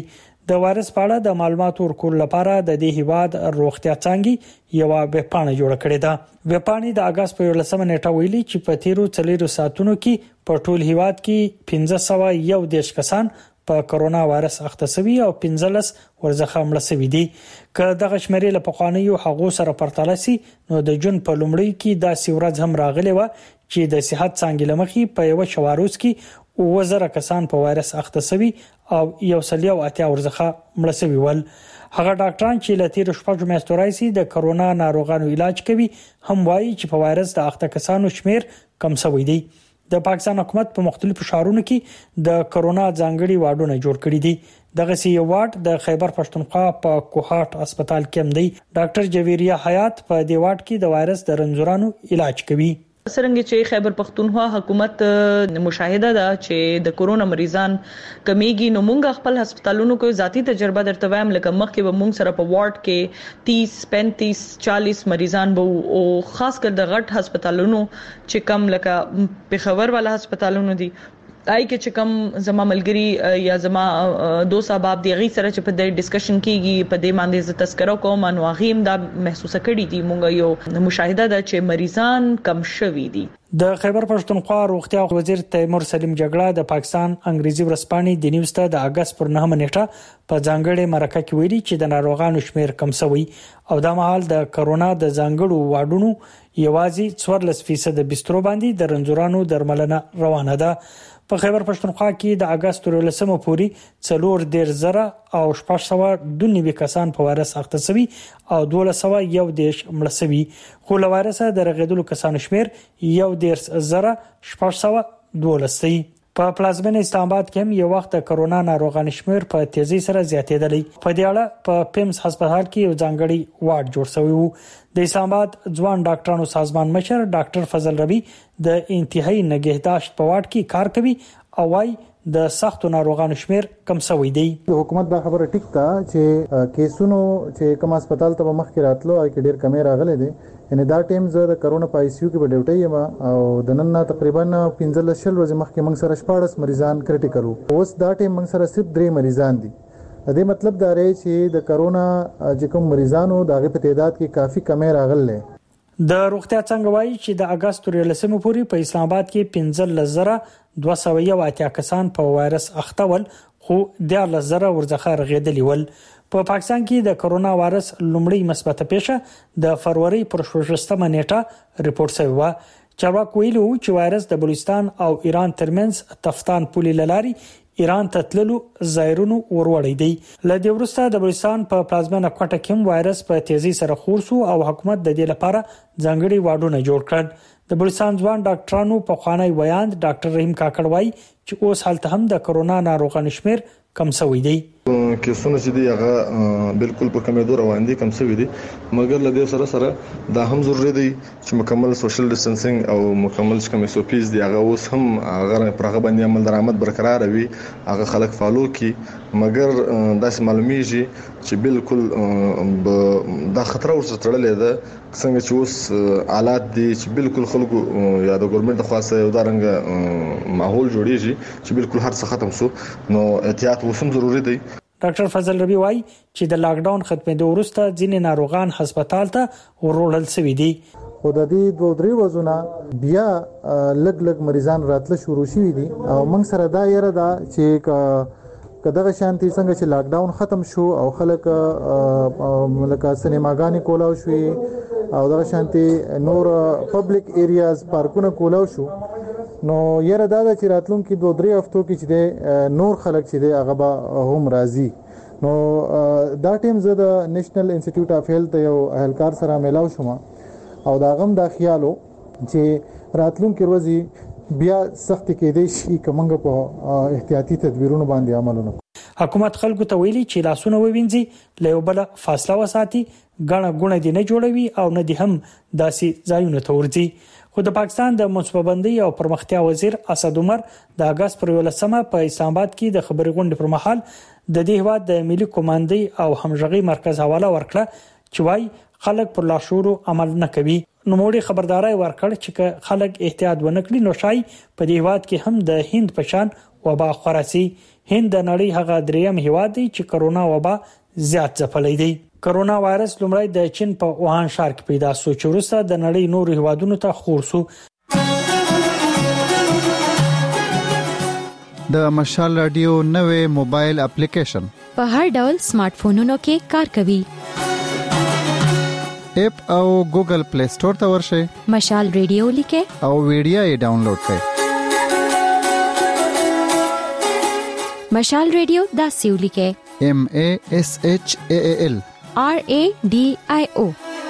د وایرس په اړه د معلوماتو ورکول لپاره د دې هیواد روغتیا څنګه یو ویبپاڼه جوړ کړې ده. ویبپاڼې د اگست په یولسمه نیټه ویلي چې په تیرو څلورو ساعتونو کې په ټول هیواد کې پنځه سوه یو دیرش کسان په کرونا وایرس اخته شوي او پنځلس ورڅخه مړه شوي دي. که دغه شمیرې له پخوانیو هغو سره پرتله شي نو د جون په لومړي کې دا سیورز هم راغلي و چې د صحت څنګه لمخي په یو شواروز کې اوه زره کسان په وایرس اخته شوي او یو سل یو اتیا ورڅخه مړه شوي ول. هغه ډاکټران چې له تیر شپږ میاشتو راځي د کرونا ناروغانو علاج کوي هم وایي چې په وایرس د اخته کسانو شمیر کم شوی دی. د پاکستان حکومت په مختلفو ښارونو کې د کرونا ځانګړي واډونه جوړ کړي دي. دغه سی یو واډ د خیبر پښتونخوا په کوهاټ هسپتال کې هم دی. ډاکټر جویریا حیات په دې واډ کې د وایرس د رنځورانو علاج کوي. سرنګ چې خیبر پښتونخوا حکومت مشاهده ده چې د کورونا مریضان کمیږي نو مونږ خپل هسپتالونو کې ذاتی تجربه درته وایم لکه مخکې به مونږ سره په وارډ کې تیس پینتیس چالیس مریضان به او خاص کر د غټ هسپتالونو چې کم لکه پیښور والا هسپتالونو دي آی کې چې کم زما ملګری یا زما دوست احباب دی غي سره چې په دې ډسکشن کیږي په دې باندې ز تذکرہ کوم نو غیم دا محسوسه کړی دي مونږ یو مشاهده ده چې مریضان کم شوي دي. د خیبر پښتونخوا روغتیا وزیر تیمور سلیم جګړه د پاکستان انګریزي ورځپاڼې د نیوز ته د اگست پر نهمه نیټه په ځانګړي مرکه کې ویلي چې د ناروغانو شمیر کم شوی او د مهال د کرونا د ځانګړو واډونو یوازې څوارلس فیصد بسترو باندې د رنځورانو درملنه روانه ده. په خیبر پښتونخوا کې د اگست پر ولسمه پوري څلور ډیر زره او شپږ سوه دوه نوي کسان په وایرس اخته شوي او دوه سوه یو دیش مړه شوي. خو له وایرس د رغیدلو کسانو شمیر یو ډیر زره شپږ سوه دولس دی. په پلازمین اسلام آباد کې هم یو وخت د کرونا ناروغانو شمیر په تیزی سره زیاتېدلی. په دې اړه په پیمز هسپتال کې یو ځانګړي وارډ جوړ شوی وو. د اسلام آباد ځوان ډاکټرانو سازمان مشر ډاکټر فضل ربی د انتهایی نگهداشت په وارډ کې کار کوي او وايي د سختو ناروغانو شمیر کم شوی دی. د حکومت دا خبره ټیک ده چې کیسونو چې کوم هسپتال ته مخکې راتلو او کې ډیر کمی راغلي دي یعنی دا ټیم زه د کرونا په آی سی یو کې په ډیوټي یم او د نن تقریبا پنځه شل ورځې مخکې موږ سره شپږ مریضان کریټیکل وو. اوس دا ټیم موږ سره صرف درې مریضان دي. د دې مطلب دا دی چې د کرونا چې کوم مریضانو دغه په تعداد کې کافي کمی راغله. د روغتیا څنګه وایي چې د اگست پر ولسمه پوري په اسلام آباد کې پنځه زره دوه سوه یو اتیا کسان په وایرس اخته ول خو د لزره ورځخه رغیدلی ول. په پاکستان کې د کرونا وایرس لومړی مثبته پیښه د فروری پر شپږمه نیټه ریپورت شوی و. چارواکو ویلي وو چې وایرس د بلوچستان او ایران ترمنځ تفتان پولې لاري ایران ته تللو ظاهرونو وروړی دی. لدې وروسته د بلوچستان په پلازمینه کوټه کې وایرس په تیزی سره خور شو او حکومت د دې لپاره ځانګړي واډونه جوړ کړل. د بلوچستان ځوان ډاکټرانو په خوانی ویاند ډاکټر رحیم کاکړ وایي چې اوس حالت هم د کرونا ناروغانو شمیر کم شوی دی. کیسونه چې دی هغه بالکل په کمیدو روان دي کم شوی دي مګر لدې سره سره دا هم ضروری دی چې مکمل سوشل ډیسټنسینګ او مکمل کوم ایس او پیز دی هغه اوس هم هغه پرغه باندې عمل درآمد برقرار وي هغه خلک فالو کی مګر داسې معلومیږي چې بالکل دا خطر ورسره تړلې ده څنګه چې اوس حالات دي چې بالکل خلکو یا د ګورنمنت خاصه یو دارنګ ماحول جوړیږي چې بالکل هر څه ختم شو نو احتیاط وسم ضروری دی. ډاکټر فضل ربی وایي چې د لاک ډاون ختمېدو وروسته ځینې ناروغان هسپتال ته وروړل شوي دي. خو د دې دوه درې ورځې بیا لګ لګ مریضان راتله شروع شوي دي او موږ سره دا یره ده چې کداغه شانتي څنګه چې لاک ډاون ختم شو او خلک لکه سینماګانې کولاو شوې او دغه شانتي نور پبلک ایریاز پارکونه کولاو شو نو یره دا چې راتلونکي دوه درې هفتو کې چې نور خلک چې هغه به هم راضي نو دا ټیم زه د نېشنل انسټیټیوټ اف هیلث یو اهلکار سره ملاو شوم او دا غم دا خیالو چې راتلونکي ورځې بیا سخت کېدې شي کومنګ په احتیاطي تدبیرونو باندې عمل وکړي. حکومت خلکو ته ویلي چې لاسونه ووینځي له یو بل فاصله وساتي غاڼه غونه دي نه جوړوي او نه دي هم داسې ځایونه ته ورځي. خو د پاکستان د منصوببندۍ او پرمختیا وزیر اسد عمر د اگست پر ولسمه په اسلام آباد کې د خبري غونډې پر مهال د دې هواد د ملي کمانډي او همغږي مرکز حواله ورکړه چې وايي خلک پر لاشورو عمل نه کوي. نوموړي خبرداري ورکړ چې خلک احتیاط ونکړي نو شای په دې هیواد کې هم د هند پشان وبا خوراسي. هند د نړۍ هغه دریم هیواد دی چې کرونا وبا زیات ځپلې دی. کرونا وایرس لومړی د چین په ووهان ښار کې پیدا شو چې وروسته د نړۍ نورو هیوادونو ته خور شو. د مشال رادیو نوې موبایل اپلیکیشن په هر ډول سمارټ فونونو کې کار کوي. اپ او ګوګل پلی سٹور ته ورشئ. مشال رادیو لیکه او ویډیو یې ډاونلوډ کړئ. مشال رادیو دا سیو لیکه M A S H A A L R A D I O.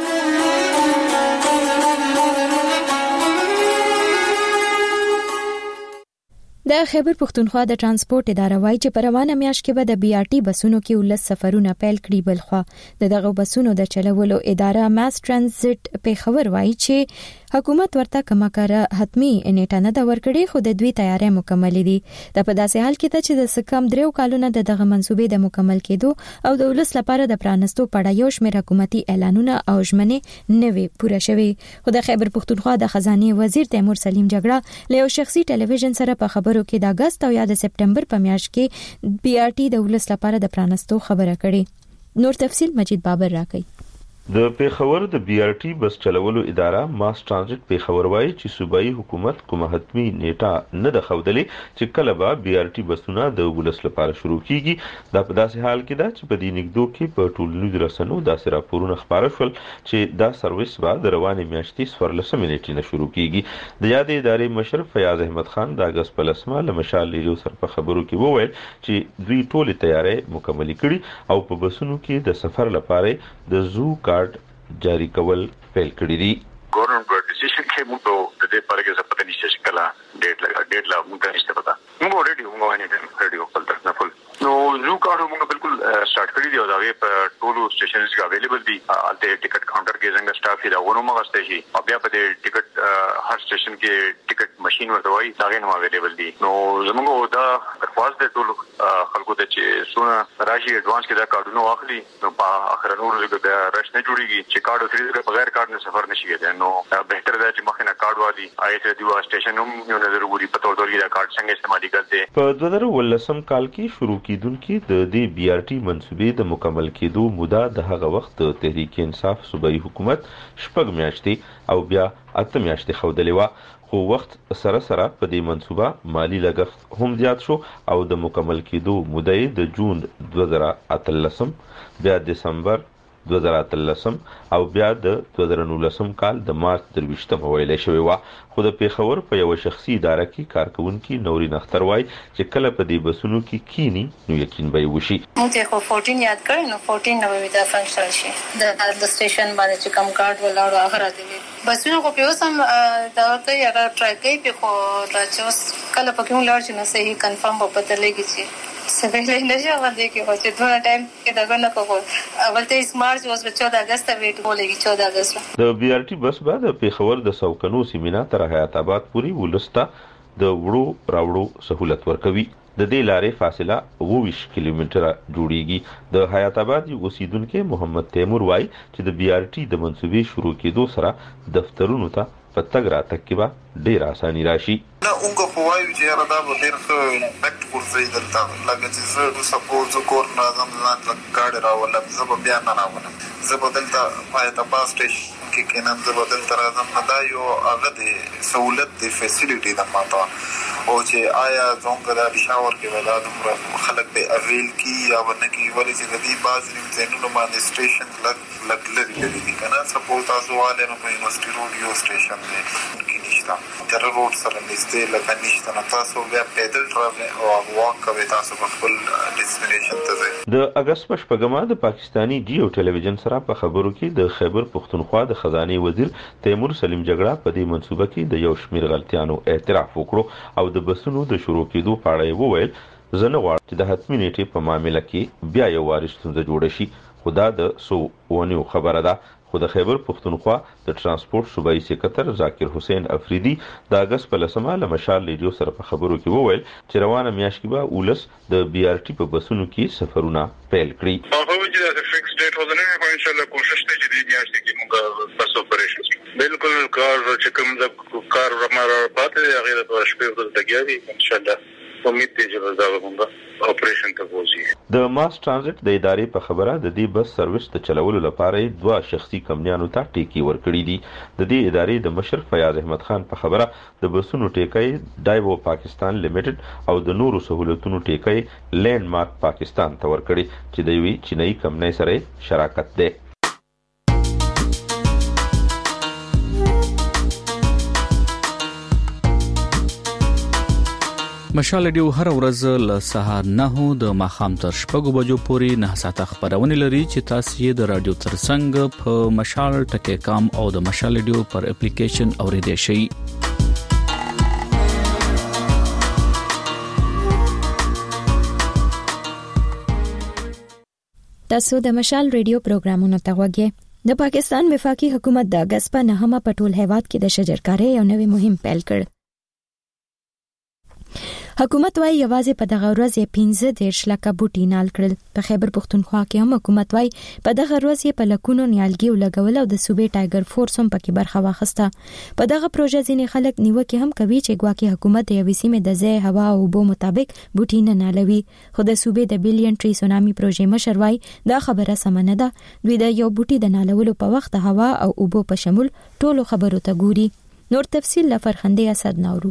د خیبر پختونخوا د ترانسپورت اداره وایي چې په روانه میاشت کې به د بي آر ټي بسونو کې ولس سفرونه پیل کړي. بلخوا د دغه بسونو د چلولو اداره ماس ترانزیت په خبر وایي چې حکومت ورته کماکاره حتمی نیټه نه دا ورکړي خو د دوی تیاری مکمل دي. د په داسې حال کې ته چې د سکم دریو کالونو د دغه منسوبې د مکمل کېدو او د ولس لپاره د پرانستو پړا یو شمېر حکومتي اعلانونه او ژمنې نوي پوره شوي. خو د خیبر پختونخوا د خزانه وزیر تیمور سلیم جګړه له یو شخصي ټلویزیون سره په خبرو کې د اگست او یا د سپټمبر په میاشت کې بي آر ټي د ولس لپاره د پرانستو خبره کړې. نور تفصیل مجید بابر راکړي. د پیښور د بي آر ټي بس چلولو اداره ماس ترانزیت پیښور وایي چې صوبایي حکومت کومه حتمی نیټه نه ده ښودلې چې کله به بي آر ټي بسونه د ولس لپاره شروع کیږي. دا په داسې حال کې ده چې په دې نګدو کې په ټولنیزو رسنیو داسې راپورونه خپاره شول چې دا سرویس به د روانې میاشتې څوارلسمې نیټې نه شروع کیږي. د یادې ادارې مشر فیاض احمد خان د اگست په لسمه له مشال ریډیو سره په خبرو کې وویل چې دوی ټولې تیارې مکمل کړي او په بسونو کې د سفر لپاره د زو کارت جاری کول پیل کړی دي. گورنمنٹ کو ڈیسیژن کې موږ د دې پاره کې څه پته نشته چې کله ډیټ لګا ډیټ لا موږ نشته پتا. موږ اوريدي موږ باندې ریډیو خپل طرف نه فل نو زو کارت موږ بالکل سٹارټ کړی دی او دا په ټولو سټیشنز کې اویلیبل دي. الته ټیکټ کاونټر کې څنګه سټاف دی غوړو موږ استه شي او بیا په دې ټیکټ هر سټیشن کې ټیکټ ماشين ورته وایي دا غو اویلیبل دي. نو زموږ دا درخواست دی ټولو خلکو ته چې سونه راشي اډوانس کې دا کارتونه واخلي نو په اخر نور بیا رش نه جوړیږي چې کارت خرید بغیر کارت نه سفر نشي کېدای. نو بهتر دی چې مخینه کارت والی آیته دی وا سټیشن هم یو نظر ګوري پته ورته دا کارت څنګه استعمالي کوي. په دوه زره ولسم کال کې شروع کیدونکو د دې بي آر ټي منسوبې د مکمل کېدو موده د هغه وخت د تحریک انصاف صوبایي حکومت شپږ میاشتې او بیا اته میاشتې خودلې و. خو وخت سره سره په دې منسوبه مالی لګښت هم زیات شو او د مکمل کېدو موده د جون دوه زره اتلسم بیا دسمبر دوه زره اتلسم او بیا د دوه زره نولسم کال د مارچ درویشتم ویلې شوی و. خو د پیښور په یو شخصي اداره کې کارکونکو نورین اختر وای چې کله په دې بسونو کې کینی نو یقین به وشي. موږ خو چودہ یاد کړو نو چودہ نو دا فنکشن شي د د سټیشن باندې چې کم کارت ولاړو هغه راځي بسونه خو په اوسم دا ته یو ټرای کوي په خو راځوس کله پکې ولاړ چې نو صحیح کنفرم په پته لګی چې سبهله نشه باندې کې هو چې دوه ټایم کې دا نه کوو اول ته مارچ اوس په چودہ اگست ویټ بولېږي چودہ اگست د بي آر ټي بس بعد پیښور د سوکنو سیمینا تر حیات آباد پوری ولستا د وړو راوړو سہولت ورکوي. د دې لارې فاصله اوویش کیلومتره جوړیږي. د حیات آباد یو اوسیدونکو محمد تیمور وای چې د بي آر ټي د منسوبې شروع کېدو سره دفترونو ته پتګ راتګ کې به ډیر اساني راشي. نه اونګه فوایو چې را دا به ډیر ښه امپیکټ ورځي دلته لکه چې زه سپوز کور راځم ځان له کاډ راولم زه به بیا نه راولم زه به دلته حیات آباد سټیشن کې کېنم زه به دلته راځم نه دا یو هغه د سہولت د فیسیلیټي د ماته او چې آیا څنګه دا بشاور کې ولا دومره خلک به اویل کی یا ونه کی ولې چې د دې باز نیم ځینونو باندې سټیشن لګ لګ لري دي کنه سپوز تاسو والے نو په یونیورسيټي روډ یو سټیشن دی کې نشته تر روډ سره نږدې لکه نشته نو تاسو بیا پیدل ټراول او واک کوي تاسو په خپل ډیسټینیشن ته ځئ. د اگست په شپږمه د پاکستانی جیو ټلویزیون سره په خبرو کې د خیبر پختونخوا د خزانه وزیر تیمور سلیم جګړه په دې منسوبه کې د یو شمیر غلطیانو اعتراف وکړو او د بسونو د شروع کېدو په اړه وویل زه نه غواړم چې د حتمی نیټې په معاملې کې بیا یو وارث ستونزه جوړه شي. خدا د سو ونیو خبره ده. خو د خیبر پختونخوا د ترانسپورت صوبایي سکرټر ذاکر حسین افریدي د اگست په لسمه له مشال ریډیو سره په خبرو کې وویل چې روانه میاشت کې به ولس د بي آر ټي په بسونو کې سفرونه پیل کړي. هغه چې د فکس ډیټ ولنه په ان شاء الله کوشش ته چې د میاشتې کې موږ بس اپریشن بالکل کار چې کوم د کار رماره پاتې هغه د شپې ورځ لګیاري ان شاء الله امید دې چې دا موږ اپریشن ته وځي. د ماس ترانزیت د ادارې په خبره د دې بس سرویس ته چلولو لپاره دوه شخصي کمپنیانو ته ټیکي ورکړي دي. د دې ادارې د مشر فیاض احمد خان په خبره د بسونو ټیکي ډایو پاکستان لیمیټډ او د نورو سہولتونو ټیکي لینډ مارک پاکستان ته ورکړي چې د یوې چینایي کمپنۍ سره شراکت ده. مشال ریډیو هر ورځ له سهار نه د ماخام تر شپږو بجو پورې نه ساعته خبرونه لري چې تاسو یې د رادیو ترڅنګ په مشال ټکی کام او د مشال ریډیو پر اپلیکیشن اوریدئ شئ. تاسو د مشال ریډیو پروګرامونو ته وګورئ. د پاکستان وفاقي حکومت د اگست په نهمه په ټول هیواد کې د شجرکارۍ یو نوې مهم پیل کړ. حکومت وايي یوازې په دغه ورځ یې پنځه دېرش لکه بوټي نال کړل. په خیبر پښتونخوا کې هم حکومت وايي په دغه ورځ یې په لکونو نیالګي ولګول او د صوبې ټایګر فورس هم پکې برخه واخیسته. په دغه پروژه ځینې خلک نیوکه هم کوي چې ګواکې حکومت د یوې سیمې د ځای هوا او اوبو مطابق بوټي نه نالوي. خو د صوبې د بیلیون ټری سونامي پروژې مشر وايي دا خبره سم نه ده. دوی د یو بوټي د نالولو په وخت هوا او اوبو په شمول ټولو خبرو ته ګوري. نور تفصیل لفرخندې اسد نورو.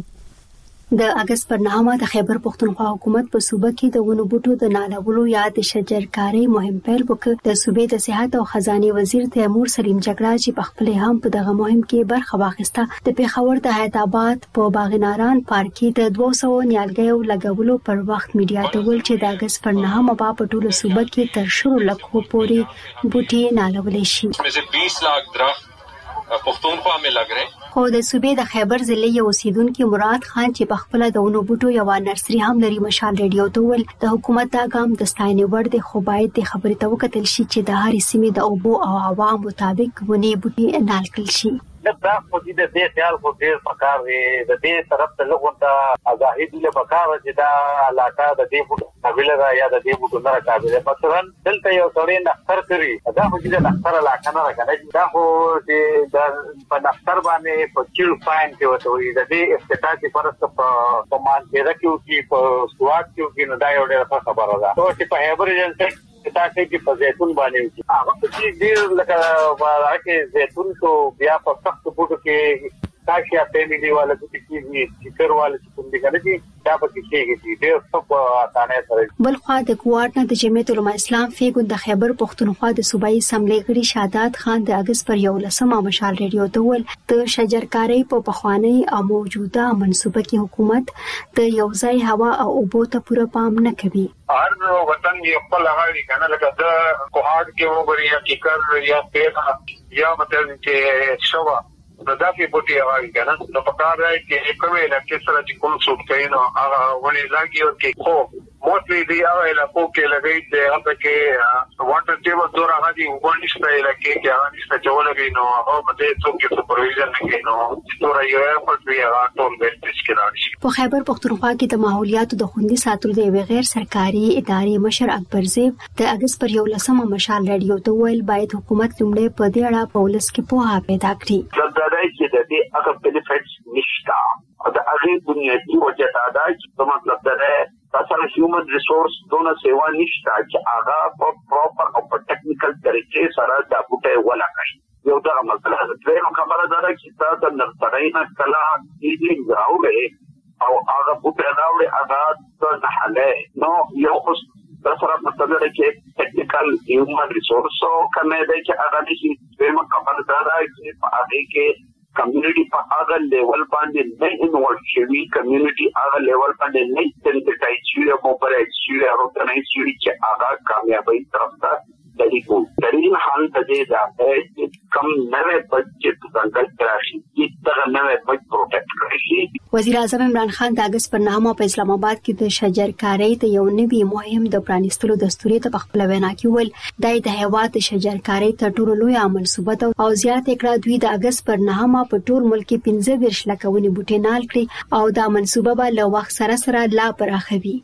د اگست پر نهمه د خیبر پښتونخوا حکومت په صوبه کې د ونو بوټو د نالولو یا د شجرکارۍ مهم پیل وکړ. د صوبې د صحت او خزانه وزیر تیمور سلیم جګړه چې په خپل هم په دغه مهم کې برخه واخیسته د پیښور د حیات آباد په باغناران پارک کې د دوه سوه نیالګیو لګولو پر وخت میډیا ته ویل چې د اگست پر نهمه په ټول صوبه کې تر شلو لکو پورې بوټي نالول شي. बीस लाख درخت پښتونخوا में लग रहे. خو د صوبې د خیبر ضلع یو اوسیدونکو مراد خان چې په خپل د ونو بوټو یو نرسري هم لري مشال ریډیو ته ول د حکومت دا ګام د ستاینې وړ دی. خو باید د خبرې ته وکتل شي چې د هر سیمې د اوبو او هوا مطابق ونی بوټي نال کړل شي. دا خو دې د دې خیال خو ډیر پکار دی د دې طرف ته لغونته ازاهي دی له پکار چې دا علاقه د دې بوټو قابل را یا د دې بوټو نه قابل مثلا دلته یو سړی نختر کوي دا خو دې نختر علاقه نه راکنه دا خو دې د په نختر باندې په چیل فاین کې وته وي د دې افتتاحي پرست په مان کې راکیو کې په سواد کې کې نه دا یو ډېر خبره ده او چې په هیبر ایجنسي تاسو کې په زيتون باندې هغه چې ډیر لکه راکه زيتون کو بیا په سخت بوټو کې کاشیا فیملی والا چې کیږي چې والا چې کوم دي کنه چې دا په کې کېږي ډېر څه په اسانه سره. بل خو د کوارټ نه د جمعیت العلماء اسلام فیګون د خیبر پښتونخوا د صوبایي اسمبلی غړي شادات خان د اگست پر یو لسمه مشال ریډیو ته ول د شجرکارۍ په پخوانی او موجوده منصوبه کې حکومت د یو ځای هوا او اوبو ته پوره پام نه کوي. هر وطن یو خپل هغه کنه لکه د کوهاټ کې وګوري یا کیکر یا پیغه یا مطلب چې شوا دا په بوټي هغه کنه نو په کار راځي چې کومه علاقې سره چې کوم څوک کوي نو هغه ونی لاګي او کې خو موټلی دی هغه علاقو کې لګي چې هغه کې واټر ټیبل دور هغه دی وګڼشته علاقې کې هغه نشته چې ولګي نو هغه مته څوک یې سپروایزر نه کوي نو ستوره یو ایرپورټ وی هغه ټول بیسټ کې راځي. په خیبر پښتونخوا کې د ماحولیاتو د خوندي ساتلو د غیر سرکاري ادارې مشر اکبر زیب د اگست پر یو لسمه مشال ریډیو ته ویل باید حکومت لومړی په دې اړه پولیس کې پوهه پیدا کړي. چې د دې هغه بینیفټس نشته او د هغه بنیادی وجه دا ده چې مطلب دا ده تاسو هیومن ریسورس دونه سیوا نشته چې هغه په پراپر او په ټیکنیکل طریقې سره دا بوټه ولا کوي. یو دا مسله ده چې خبره ده چې تاسو د نرسرۍ نه کلا ایډینګ راوړي او هغه بوټه راوړي هغه د حاله نو یو خو سره مطلب ده چې ټیکنیکل هیومن ریسورس او کمه ده چې هغه نشي په خبره ده چې په هغه کې کمیونټي په هغه لیول باندې نه انوالو شي کمیونټي هغه لیول باندې نه سنسټایز شي او موبایل شي او ورکنایز شي چې هغه کامیابی طرف ته دلی کو ترین حال ته دا چې کم نوې بجټ څنګه راشي چې دا نوې بجټ پروټیکټ کړي. وزیر اعظم عمران خان د اگست پر نهمه په اسلام آباد کې د شجرکارۍ ته یو نوی مهم د پرانیستلو دستوري ته خپل وینا کې ول د هیواد د شجرکارۍ تر ټولو لوی منصوبه او زیات کړه دوی د اگست پر نهمه په ټول ملک کې پنځه دېرش لکه ونې بوټي نال کړي او دا منصوبه به له وخت سره سره لا پراخوي.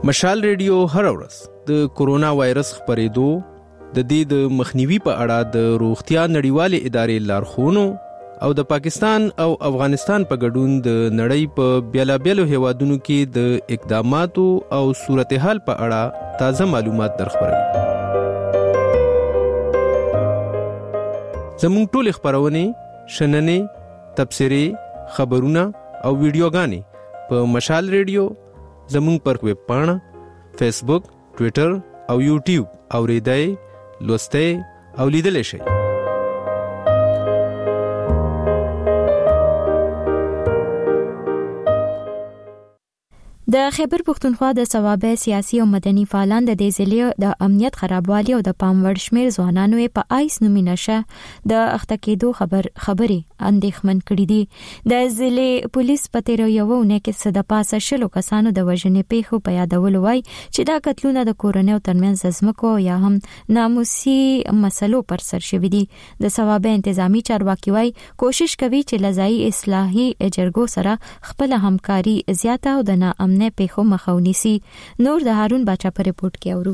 مشال ریډیو هر ورځ د کورونا وایرس خپرېدو د دې د مخنیوي په اړه د روغتیا نړیوالې ادارې لارښوونو او د پاکستان او افغانستان په ګډون د نړۍ په بیلابیلو هیوادونو کې د اقداماتو او صورتحال په اړه تازه معلومات درخبروي. زموږ ټول خبرونه شننې تبصرې خبرونه او ویډیوګانې په مشال ریډیو زموږ پر ویب پاڼه فیسبوک ټوئیټر او یوټیوب اوریدای لوستئ او لیدلئ شئ. د خیبر پښتونخوا د صوابه سیاسي او مدني فعالان د دې ضلع د امنیت خرابوالي او د پاموړ شمیر ځوانانو په آیس نومي نشه د اخته کېدو خبر خبري اندېښمن کړي دي. د ضلع پولیس په تیر یو ونه کې صد پاسه شلو کسانو د وژنې پیښو په یادولو وای چې دا قتلونه د کورنۍ ترمنځ ځمکو یا هم ناموسي مسلو پر سر شوي دي. د صوابه انتظامی چارواکي وای کوشش کوي چې لزای اصلاحي جرګو سره خپل همکاري زیاته او د ناامن نه پیښو مخاوني سي. نور د هارون باچا په ریپورت کې اورو.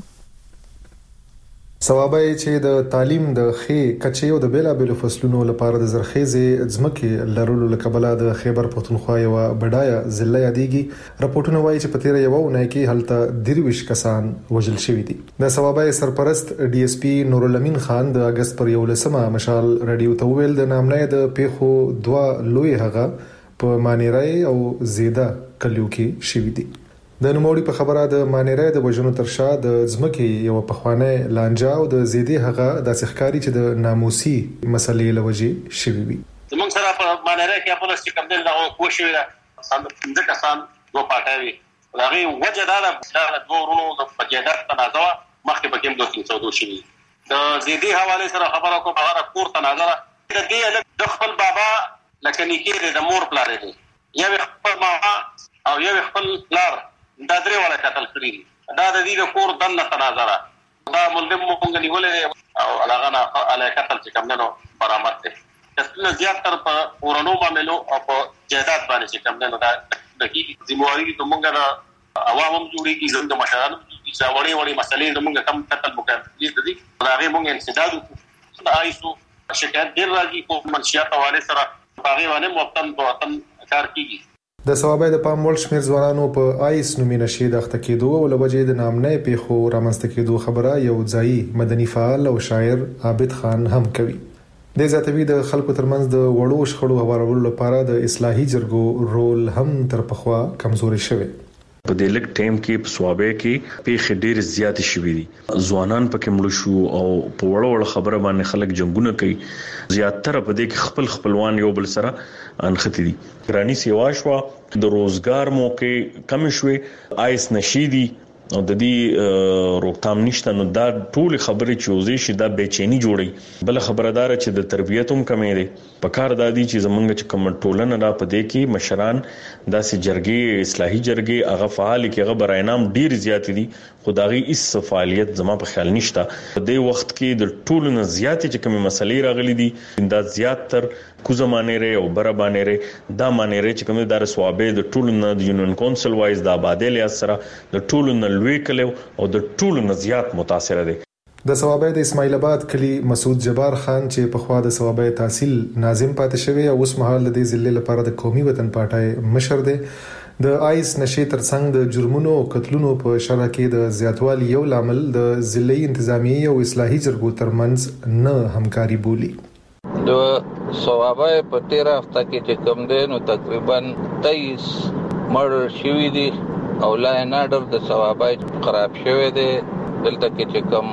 صوابه چې د تعلیم د خې کچې او د بیلابېلو فصلونو لپاره د زرخیزې ځمکې لرلو لکبله د خیبر پښتونخوا یو بډایه ضلع یادېږي. راپورټونه وایي چې په تیر یو ونه کې هلته درویش کسان وژل شوي دي. د صوابه سرپرست ډي اس پی نور الامین خان د اگست پر یولسمه مشال رادیو ته ویل د نامنه د پیښو دوا لوی هغه په مانیرای او زیده کلیو کې شوي دي. د نوموړي په خبره د مانیرای د وژنو ترشا د ځمکې یو پخوانه لانجا او د زیدي هغه د ښکاری چې د ناموسي مسلې لوجي شوي وي. زمونږ سره په مانیرای کې خپل چې کوم دل دا کوشش وکړه څنګه کسان دوه پټاوي هغه وجه دا د دوه ورونو د پجادت تنازع مخکې پکې دوه تین سو دوه شوي. د زیدي حواله سره خبره کوم هغه کور تنازع د دې د خپل بابا لکه نیکي د مور پلار دی یا خپل ماما او یا خپل پلار دا درې ولا قتل کړی دي. دا د دې د کور دنه تنازع دا ملزم مونږ نیولې او هغه نه علی قتل چې کوم نه برآمد دي. اصل زیات تر په ورونو معاملو او په جیدات باندې چې کوم نه دا د کی ذمہواری د مونږ را عوامو جوړي کی زموږ مشرانو چې وړي وړي مسلې د مونږ کم قتل مکمل دي. دا غي مونږ انسداد د آیسو شکایت ډیر راځي کوم منشيات حواله سره باغی باندې موطن په وطن کار کیږي. د صوابه د پام وړ شمیر ځوانانو په آیس نومي نشي د اخته کېدو او لوجې د نامنه پیښو رامنځته کېدو خبره یو ځای مدني فعال او شاعر عابد خان هم کوي. د ذاتوي د خلکو ترمنځ د وړو شخړو هوارولو لپاره د اصلاحي جرګو رول هم تر پخوا کمزوري شوی. په دې لک ټیم کې په صوابه کې پیښې ډېر زیات شوې دي. ځوانان پکې مړ شو او په وړو وړو خبره باندې خلک جنگونه کوي. زیاتره په دې کې خپل خپلوان یو بل سره انختی دي. ګرانی سیوا شو د روزګار موقع کم شوي آیس نشيدي او د دې روکتام نشته. نو دا ټول خبرې چې وزي شي دا بېچینی جوړي. بل خبردار چې د تربیت هم کمې دي. په کار دادی چې زمونږ چې کوم ټولنه را پدې کې مشران داسې جرګې اصلاحي جرګې هغه فعال کې هغه براینام ډیر زیات دي. خدایي اس فعالیت زما په خیال نشته. په دې وخت کې د ټولنه زیات چې کوم مسلې راغلي دي دا زیات تر کو زمانه ری او بر باندې ری دا باندې ری چې کوم د صوابه د ټولنه د یونین کونسل وایز د آبادې له سره د ټولنه لوی کلو او د ټولنه زیات متاثر دي. د صوابه د اسماعیل آباد کلی مسعود جبار خان چې په خوا د صوابه تحصیل ناظم پاتې شوی او اوس مهال د دې ضلع لپاره د قومي وطن پارټای مشر دی. د آیس نشي ترڅنګ د جرمونو او قتلونو په شرح کې د زیاتوالي یو لامل د ضلعي انتظامی او اصلاحي جرګو ترمنځ نه همکاري بولی. د صوابه په تیر هفته کې چې کوم دی نو تقریبا تیئس مړ شوي دي او لاین آرډر د صوابه خراب شوی دی. دلته کې چې کوم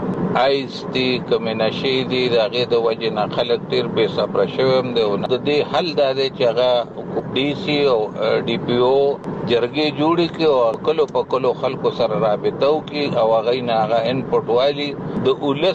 آیس دي کوم نشي دي دغه د وجه نه خلک ډیر بے صبر شوی هم دي. د دې حل دا دی چې هغه ډي سي او ډي پی او جرګې جوړې کړي او کلو په کلو خلکو سره رابطه وکړي او هغه نه هغه انپوټ والی د اولس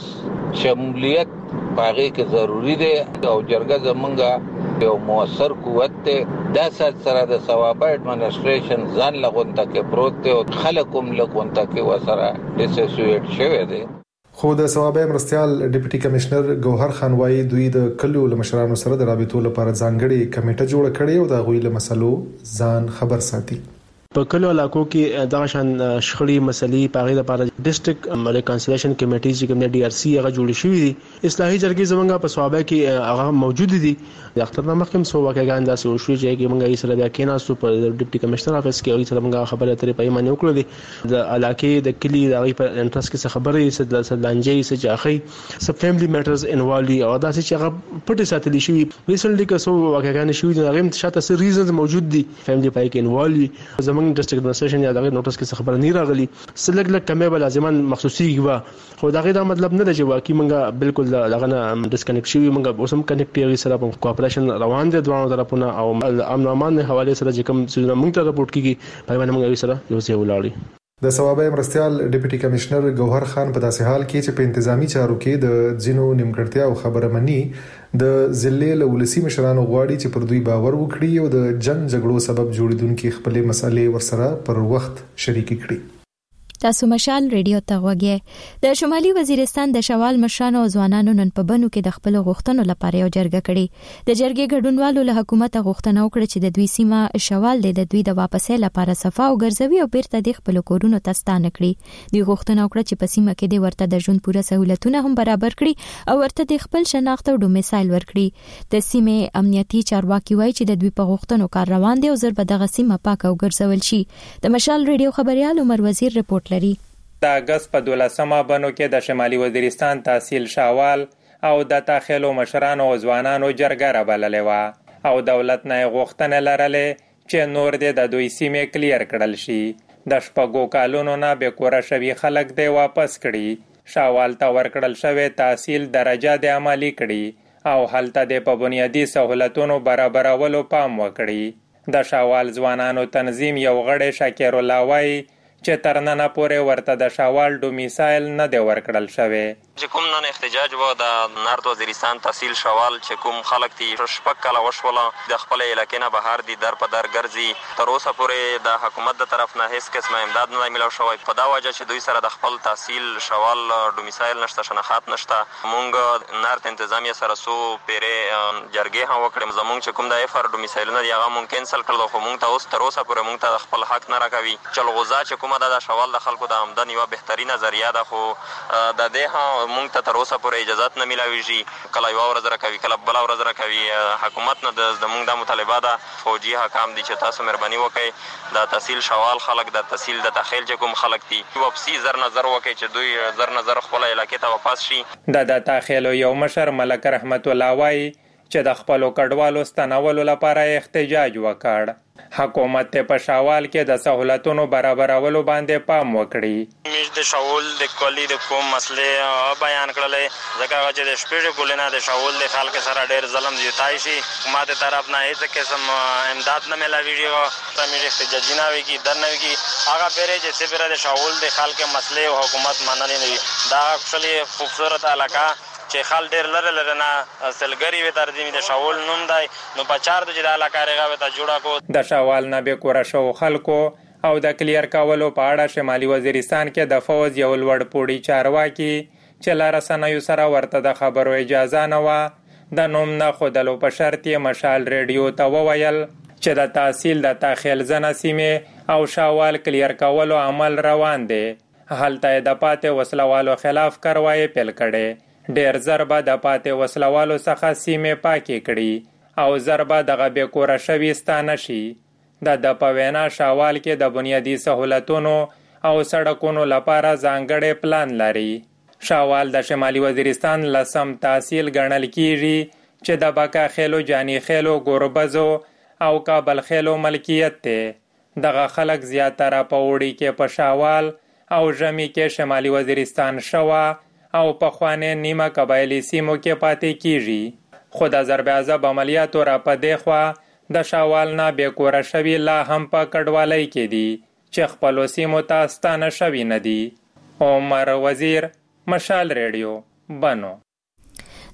شمولیت باغې کې ضروری دی او جرګه زمونږه یو موثر قوت ته د سات سره د صوابه اډمنسټریشن ځان لغونته کې پروت دی او خلکوم لغونته کې وسره ډیسوسییټ شوی دی. خو د صوابه مرستيال ډیپټي کمشنر ګوهر خان وايي دوی د کلو لمشرانو سره د رابطو لپاره ځانګړي کمیټه جوړ کړې او د غوي له مسلو ځان خبر ساتي. په کلو علاقو کې دغه شان شخړې مسلې پاغې لپاره ډیسټریکټ ریکانسیلیشن کمیټیز چې کوم ډي آر سی هغه جوړ شوی دي. اصلاحي جرګې زمونږ په صوابه کې هغه موجود دي. د اختر نامه کوم سو واقعګان داسې وشوي چې موږ یې سره بیا کېناستو په ډیپټي کمشنر افیس کې او سره موږ خبرې اترې په ایمانه وکړو دي د علاقې د کلی د غي په انټرست کې څه خبرې څه د لانجې څه چاخي سب فیملی میټرز انوالوي او داسې چې هغه پټه ساتل شي. ریسنټلی که سو واقعګان شوي دي هغه شاته سه ریزنز موجود دي فیملی پای کې انوالوي. زمونږ ډیسټریکټ ایڈمنسټریشن یا دغه نوټس کې څه خبره نه راغلي سلګ لګ کمه بل لازمان مخصوصي و خو دغه دا مطلب نه دی چې واقعي موږ بالکل دغه نه ډیسکنیکټ شوی موږ اوسم کنیکټ یې سره په کوآپریشن روان دي دوه طرفونه او امن امان حواله سره چې کوم څه موږ ته رپورټ کیږي په باندې موږ سره یو څه ولاړی. د صوابه مرستيال ډیپټي کمشنر ګوهر خان په داسې حال کې چې په انتظامی چارو کې د ځینو نیمګړتیا او خبره منی د ضلع له ولسی مشرانو غواړي چې پر دوی باور وکړي او د جنگ جګړو سبب جوړیدونکو خپل مسالې ورسره پر وخت شریک کړي. تاسو مشال ریډیو ته غوږی. د شمالي وزیرستان د شوال مشرانو او ځوانانو نن په بنو کې د خپل غوښتنو لپاره یو جرګه کړې. د جرګې ګډونوالو له حکومت غوښتنه وکړه چې د دوی سیمه شوال د دوی د واپسې لپاره صفا او ګرځوي او بیرته د خپل کورونو ته ستانه کړي. دوی غوښتنه وکړه چې په سیمه کې د ورته د ژوند پوره سہولتونه هم برابر کړي او ورته د خپل شناخت او ډومیسایل ورکړي. د سیمه امنیتي چارواکي وایي چې د دوی په غوښتنو کار روان دی او زر به دغه سیمه پاک او ګرځول شي. د مشال ریډیو خبريال عمر وزیر رپورټ لري. د اگست په دولسمه بنو کې د شمالي وزیرستان تحصیل شاوال او د تاخیلو مشرانو او ځوانانو جرګه را بللې و او دولت نه غوښتنه لرلې چې نور دې د دوی سیمې کلیر کړل شي. د شپږو کالونو نه به کور شوي خلک دې واپس کړي. شاوال ته ورکړل شوی تحصیل درجه د عملی کړي او هلته د په بنیادی سہولتونو برابرولو پام وکړي. د شاوال ځوانانو تنظیم یو غړی شاکر الله وایي چې ترننه پورې ورته د شاوال ډومیسایل نه دی ورکړل شوی. چې کوم نن احتجاج و د نارت وزیرستان تحصیل شوال چې کوم خلک تی شپږ کاله وشوله د خپل علاقې نه بهر دي در په در ګرځي تر اوسه پورې د حکومت د طرف نه هیڅ قسمه امداد نه ملو شوی په دا وجه چې دوی سره د خپل تحصیل شوال ډومیسایل نشته شناخت نشته. مونږ نارت انتظامیه سره سو پیره جرګې هم وکړم زمونږ چې کوم د اف ار ډومیسایل نه دی هغه مونږ کینسل کړل خو مونږ ته اوس تر اوسه پورې مونږ ته خپل حق نه راکوي. چلغوزا چې کومه د شوال د خلکو د آمدن یو بهترینه ذریعہ ده خو د دې هم مونږ ته تر اوسه پورې اجازه نه ملاويږي. کله یو ورځ راکوي کله بل ورځ راکوي. حکومت نه د زمونږ د مطالبه ده فوجي حکام دي چې تاسو مهرباني وکړئ د تحصیل شوال خلک د تحصیل د تخیل چې کوم خلک دي واپسی زر نظر وکړي چې دوی زر نظر خپل علاقې ته واپس شي. د د تخیل یو مشر ملک رحمت الله وایي چې د خپل کډوالو ستنولو لپاره احتجاج وکړ. حکومت ته په شاوال کې د سہولتونو برابرولو باندې پام وکړي. مش د شاول د کلی د کوم مسلې بیان کړلې ځکه چې د شپږ ګولنه د شاول د خلک سره ډېر ظلم زیاتای شي. حکومت طرف نه هیڅ قسم امداد نه ملاويږي. تمې احتجاج نه ویږي در نه ویږي هغه پیره چې سپیره د شاول د خلک مسلې او حکومت منلې نه وي. دا خپل خوبصورت علاقه چې خال ډېر لره لره نه سلګری وي تر دې د شاول نوم دی نو په چار د جلا علاقه رغه ته جوړه کو. د شاوال نه به کور شو خلکو او د کلیر کولو په اړه شمالي وزیرستان کې د فوز یو لوړ پوړی چارواکي چې لار سنوي سره ورته د خبرو اجازه نه و د نوم نه خودلو په شرط مشال ریډیو ته وویل چې د تحصیل د تاخیل زنه سیمه او شاوال کلیر کولو عمل روان دی. هلته د پاتې وسلوالو خلاف کاروایی پیل کړي. ډیر ضربه د پاتې وسلوالو څخه سیمه پاکي کړي او ضربه دغه به کور شوي ستانه شي. د د پوینا شاوال کې د بنیادی سہولتونو او سړکونو لپاره ځانګړی پلان لري. شاوال د شمالي وزیرستان لسم تحصیل ګڼل کیږي چې د بکا خیلو جانی خیلو ګوربزو او کابل خیلو ملکیت ته. دغه خلک زیاتره په وړي کې په شاوال او ژمي کې شمالي وزیرستان شوا او په خوانه نیمه قبایلی سیمو کې پاتې کیږي. خو د ضرب عذاب عملیاتو را پدې خوا د شاوال نه به کور شوی لا هم په کډوالۍ کې دي چې خپل سیمو ته ستانه شوی نه دي. عمر وزیر مشال ریډیو بنو.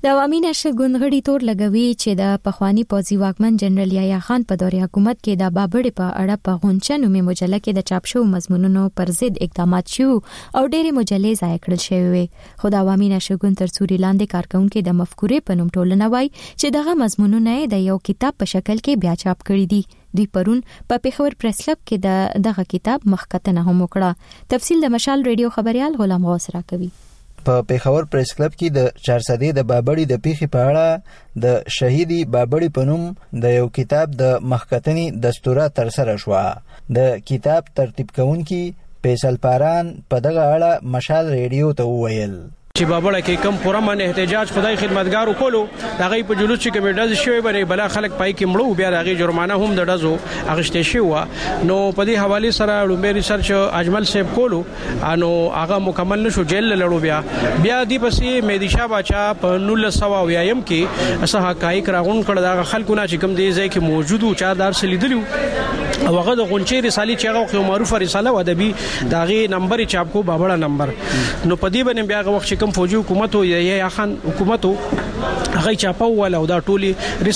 د عوامي نشه ګوندغړي تور لګوي چې د پخوانی پوځي واکمن جنرال یحیی خان په دورې حکومت کې د بابړې په اړه په غونچه نومي مجله کې د چاپ شوو مضمونونو پر ضد اقدامات شو او ډېرې مجلې ضایع کړل شوې وي. خو د عوامي نشه ګوند تر سوري لاندې کارکونکو د مفکورې په نوم ټولنه وای چې دغه مضمونونه د یو کتاب په شکل کې بیا چاپ کړي دي. دوی پرون په پیښور پریس کلب کې د دغه کتاب مخکتنه هم وکړه. تفصیل د مشال ریډیو خبريال غلام غوث را کوي. په پیښور پریس کلب کې د چارسدې د بابړې د پیښې په اړه د شهیدی بابړې په نوم د یو کتاب د مخکتنی دستوره تر سره شو. د کتاب ترتیب کوونکی فیصل پاران په دغه اړه مشال ریډیو ته وویل چې بابړه کې کم پرمن احتجاج خدای خدمتګارو کولو دغه په جلوس چې کمیډاز شوی بری بلا خلک پای کې مړو بیا دغه جرمانه هم د ډزو اغشته شو. نو په دې حواله سره لومبي ریسرچ اجمل صاحب کولو انو هغه مکمل نشو جیل لړو بیا بیا دی پسې مهدی شاه باچا په نولس سوه اویایم کې اسه حقایق راغون کړه دغه خلکو نه چې کم دی ځای کې موجودو چار دار سلیدلو او هغه د غونچې رسالې چې هغه خو معروفه رساله و ادبي داغه نمبر چاپ کو بابړه نمبر. نو په دې باندې بیا هغه وخت کوم فوجي حکومت او یا خان حکومت هغه چاپو ولا او دا ټولي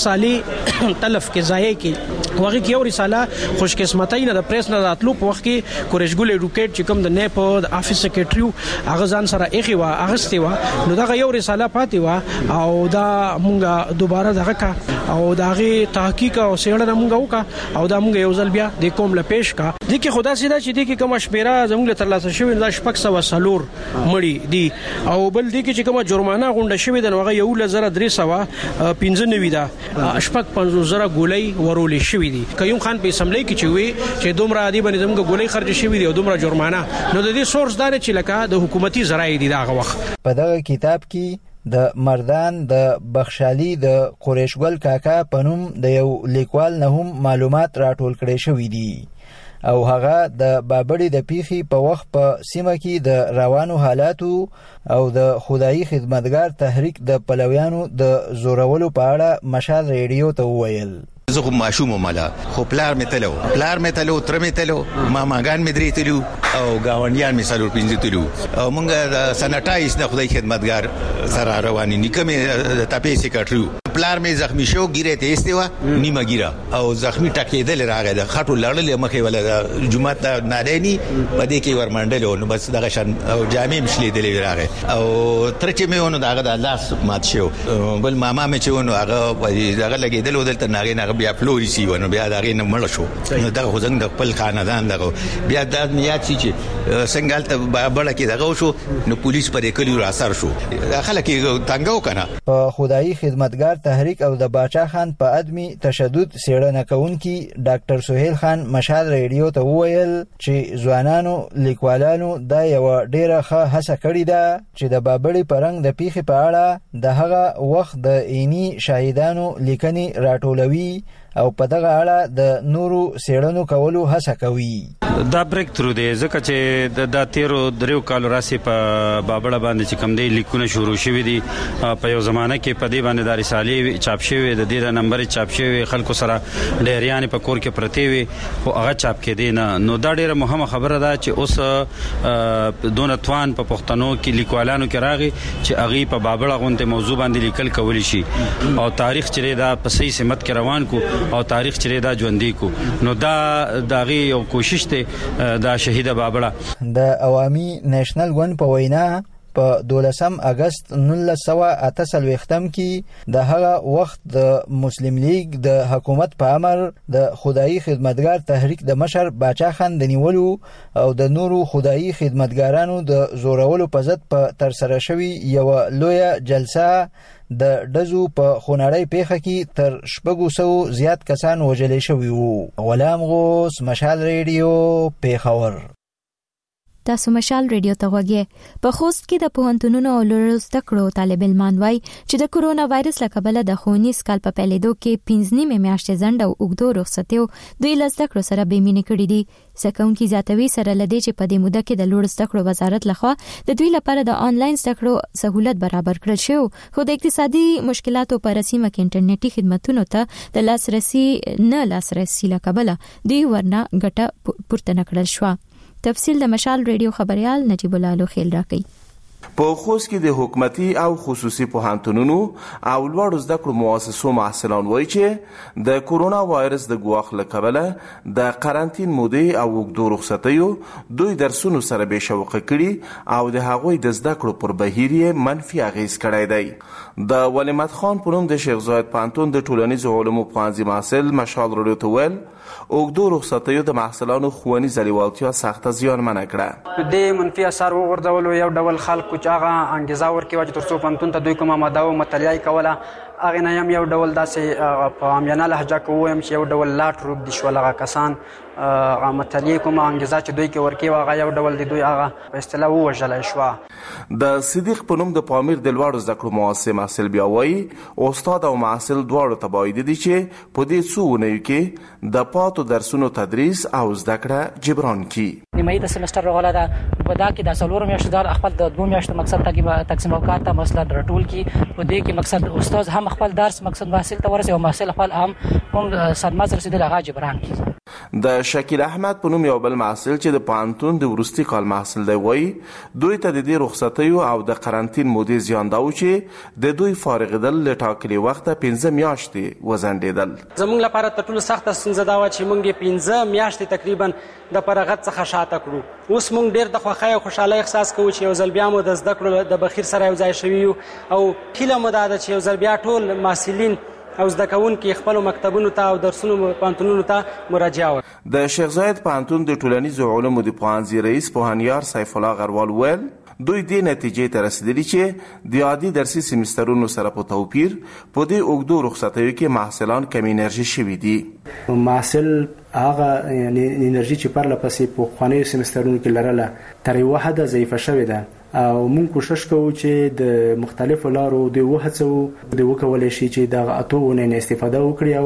رسالې تلف کې ځای کې وغه کې یو رساله خوش قسمتای نه د پریس نه راتلو په وخت کې کورشګول ایډوکیټ چې کوم د نه په د افیس سیکریټریو هغه ځان سره اخی وا اغستی وا نو دا یو رساله پاتې وا او دا مونږه دوباره دغه کا او داغه تحقیق او سیړه مونږه وکا او دا مونږ یو ځل بیا د کوم لپیش کا د کې خدا سیدا چې د کې کوم شمیره زموږ تر لاسه شوی د شپږ سوه سلور مړی دی او بل د کې چې کوم جرمانه غونډه شوی د هغه یو لزر درې سوه پنځه نوي دا شپږ پنځوس زره ګولۍ ورولې شوی دي. قیوم خان په اسمبلی کې چې وی چې دومره عادي باندې زموږ ګولۍ خرج شوی دي او دومره جرمانه نو د دې سورس دار چې لکه د حکومتي ذرایع دي دغه وخت. په دغه کتاب کې د مردان د بخشالي د قریشګل کاکا پنوم د یو لیکوال نه هم معلومات راټول کړي شوی دي او هغه د بابړې د پیښې په وخت په سیمه کې د روانو حالاتو او د خدایي خدمتګار تحریک د پلویانو د زورولو په اړه مشال ریډیو ته وویل. زه خو ماشوم مالا خو پلار مې تلو پلار مې تلو تر مې تلو ماماګان مې درې تلو او گاونډیان مې سره پینځه تلو او مونږ د سنټایز د خدای خدمتګار سره رواني نکمه تپې سیکټریو پلار مې زخمی شو ګیره ته ایستوا نیمه ګیره او زخمی ټکېدل راغی د خټو لړل مخې ولا جمعه ته نادینی بده کې ورمنډل نو بس دغه شان او جامع مشلې دلې راغی او تر چې مې ونه دغه د لاس مات شو بل ماما مې چې ونه هغه دغه لګیدل ودلته ناغې بیا فلوري سی ونه بیا دغه نه مړ شو نو دغه خو څنګه خپل خاندان دغه بیا د میات چې څنګه ته بڑا کې دغه شو نو پولیس پر کلی را اثر شو خلک تنګو کنه. په خدایي خدمتګار تحریک او د باچا خان په ادمي تشدد سیړنه کوونکی ډاکټر سہیل خان مشال ریډیو ته وویل چې ځوانانو لیکوالانو دا یو ډیره ښه هڅه کړې ده چې د بابړې پرنګ د پیښې په اړه د هغه وخت د عیني شاهدانو لیکنې راټولوي او په دغه اړه د نورو سیړنو کولو هڅه کوي. دا بریک تھرو دی ځکه چې د تیرو دریو کالو راسي په بابړه باندې چې کم دی لیکونه شروع شوي دي په یو زمانه کې په دې باندې د رسالې چاپ شوی د دې د نمبر چاپ شوی خلکو سره ډیریان په کور کې پرتی وي او هغه چاپ کې دی نه نو دا ډیره مهمه خبره ده چې اوس دونتوان په پښتنو کې لیکوالانو کې راغی چې هغه په بابړه غونډه موضوع باندې لیکل کولی شي او تاریخ چې دا په صحیح سمت کې روان کو او تاریخ چې دا ژوندۍ کو نو دا دغه یو کوشش ته دا شهید بابړه د عوامي نېشنل ګوند په وینا په دولسم اگست نولس سوه اته څلوېښتم کې د هغه وخت د مسلم لیگ د حکومت په امر د خدایي خدمتګار تحریک د مشر باچا خان د نیولو او د نورو خدایي خدمتګارانو د زورولو په ضد په ترسره شوي یو لویه جلسه د ډزو په خونړۍ پیښه کې تر شپږو سوو زیات کسان وژل شوي وو. غلام غوث مشال ریډیو پیښور. تاسو مشال ریډیو ته غوږی. په خوست کې د پوهنتونونو او لوړو زده کړو طالب علمان وایي چې د کرونا وایرس له کبله د ښوونیز کال په پیلېدو کې پنځه نیمې میاشتې ځنډ او اوږدو رخصتیو دوی له زده کړو سره بې مینې کړي دي. زده کوونکي زیاتوي سره له دې چې په دې موده کې د لوړو زده کړو وزارت لخوا د دوی لپاره د آنلاین زده کړو سهولت برابر کړل شوی خو د اقتصادي مشکلاتو په رسیمه کې انټرنیټي خدماتونو ته د لاسرسي نه لاسرسي له کبله دوی ورنه ګټه پورته نه کړل شوه. تفصیل د مشال ریډیو خبريال نجیب الله لوخیل راکړي. په خوست کې د حکومتي او خصوصي پوهنتونونو او لوړو زده کړو مؤسسو محصلان وایي چې د کورونا وایرس د ګواښ له کبله د قرنطین مودې او اوږدو رخصتیو دوی درسونو سره بې شوقه کړي او د هغوی د زده کړو پر بهیر یې منفي اغیز کړی دی. د ولمت خان په نوم د شیخ زاید پوهنتون د ټولنیزو علومو پوهنځي محصل مشال راډیو ته ویل اوږدو رخصتیو د محصلانو ښوونیزه لیوالتیا سخته زیانمنه کړه. د منفي اثر وغورځولو یو ډول خلکو چې هغه انګیزه ورکوي چې تر څو پوهنتون ته دوی کومه ماده او مطالعه یې کوله هغې نه هم یو ډول داسې په عامیانه لهجه کې ووایم چې یو ډول لاټ روږدي شول هغه کسان هغه مطالعې کومه انګیزه چې دوی کې ورکوي هغه یو ډول د دوی هغه په اصطلاح ووژلی شوه. د صدیق په نوم د پامیر د لوړو زده کړو مؤسسې محصل بیا وایي استاد او محصل دواړو ته باید دي چې په دې څو اونیو کې د پاتو درسونو تدریس او زده کړه جبران کړي. نیمایي د سمستر راغله ده په دا کې د څلورو میاشتو دا خپل د دوه میاشتو مقصد ته تقسیم اوقات ته مسله راټول کړي. په دې کې مقصد استاد هم خپل درس مقصد محصل ته ورسوي او محصل خپل هم هم صدمه رسیدل هغه جبران کړي. د شکیل احمد په نوم یو بل محصل چې د پوهنتون د وروستي کال محصل دی وایي دوی ته د دې رخصتیو او د قرنطین مودې زیان دا و چې د دوی فارغېدل له ټاکلي وخته پنځه میاشتې وځنډېدل. زموږ لپاره تر ټولو سخته ستونزه دا وه چې موږ یې پنځه میاشتې تقریبا د فراغت څخه شاته کړو. اوس موږ ډېر د خوښۍ او خوشحالۍ احساس کوو چې یو ځل بیا مو د زده کړو د بخیر سره یو ځای شوي یو او هیله مو دا ده چې یو ځل بیا ټول محصلین او زده کوونکي خپلو مکتبونو ته او درسونو پوهنتونونو ته مراجعه وکړي. د شیخ زاید پوهنتون د ټولنیزو علومو د پوهنځي رئیس پوهنیار سیف الله غروال ویل دوی دې نتیجې ته رسیدلي چې د عادي درسي سیمسترونو سره په توپیر په دې اوږدو رخصتیو کې محصلان کم انرژي شوي دي. محصل هغه انرژي چې پرله پسې په پخوانیو سیمسترونو کې لرله تر یوه حده ضعیفه شوې ده او موږ کوشش کوو چې د مختلفو لارو د وهڅو د وکولی شي چې دغه اتو اونۍ نه استفاده وکړي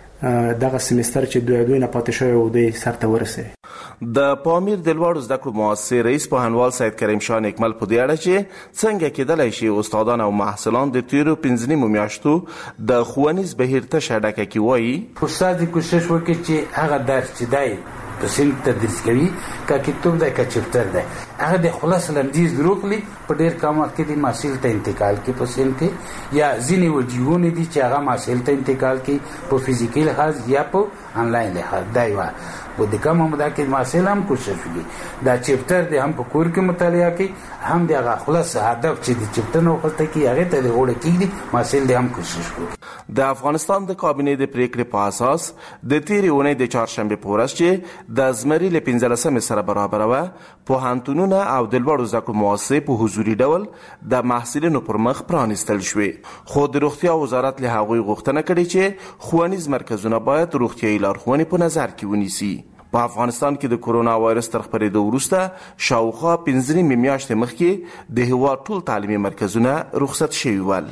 او دغه سیمستر چې دوی دوی نه پاتې شوی و دوی سرته ورسوي. د پامیر د لوړو زده کړو مؤسسې رئیس پوهنوال سید کریم شاه نیکمل په دې اړه چې څنګه کېدلی شي استادان او محصلان د تیرو پنځه نیمو میاشتو د ښوونیز بهیر تشه ډکه کې وایي استاد دې کوشش وکړي چې هغه درس چې دی په صنف تدریس کوي که کتاب دی که چپټر دی هغه د خلاص لنډیز وکړي په ډېر کم وخت کې د محصل ته انتقال کړي په صنف کې یا ځینې ویډیوونه دي چې هغه محصل ته انتقال کړي په فزیکي لحاظ یا په آنلاین لحاظ دا یوه په د کم هم دا کې محصل هم کوشش وکړي دا چپټر دی هم په کور کې مطالعه کوي هم د هغه خلاص هدف چې د چپټر نه وخته کې هغې ته د غوړه کېږدي محصل دی هم کوشش وکړي. د افغانستان د کابینې د پریکړې په اساس د تیرې اونۍ د چهارشنبې په ورځ چې د زمري له پنځلسمې سره برابره وه پوهنتونونه او د لوړو زده کړو مؤسسې په حضوري ډول د محصلینو پر مخ پرانیستل شوې خو د روغتیا وزارت له هغوی غوښتنه کړې چې ښوونیز مرکزونه باید روغتیایي لارښوونې په نظر کې ونیسي. په افغانستان کې د کورونا وایرس تر خپرېدو وروسته شاوخوا پنځه نیمې میاشتې مخکې د هېواد ټول تعلیمي مرکزونه رخصت شوي ول.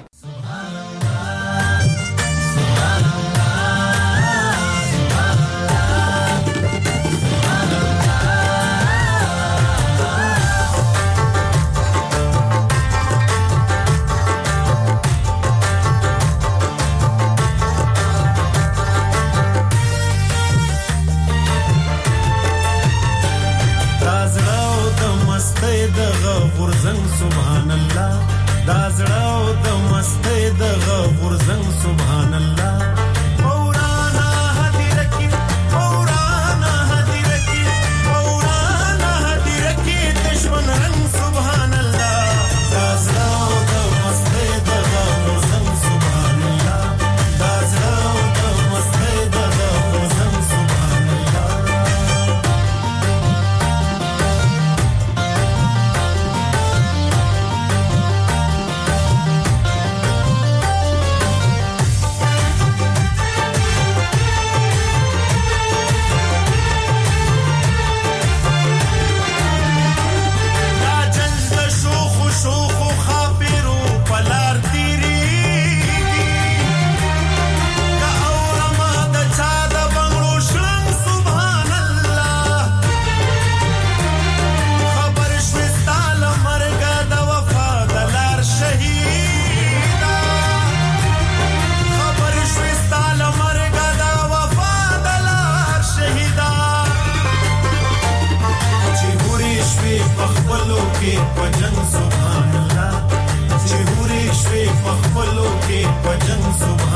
سبحان الله دا زړه او د مست صبح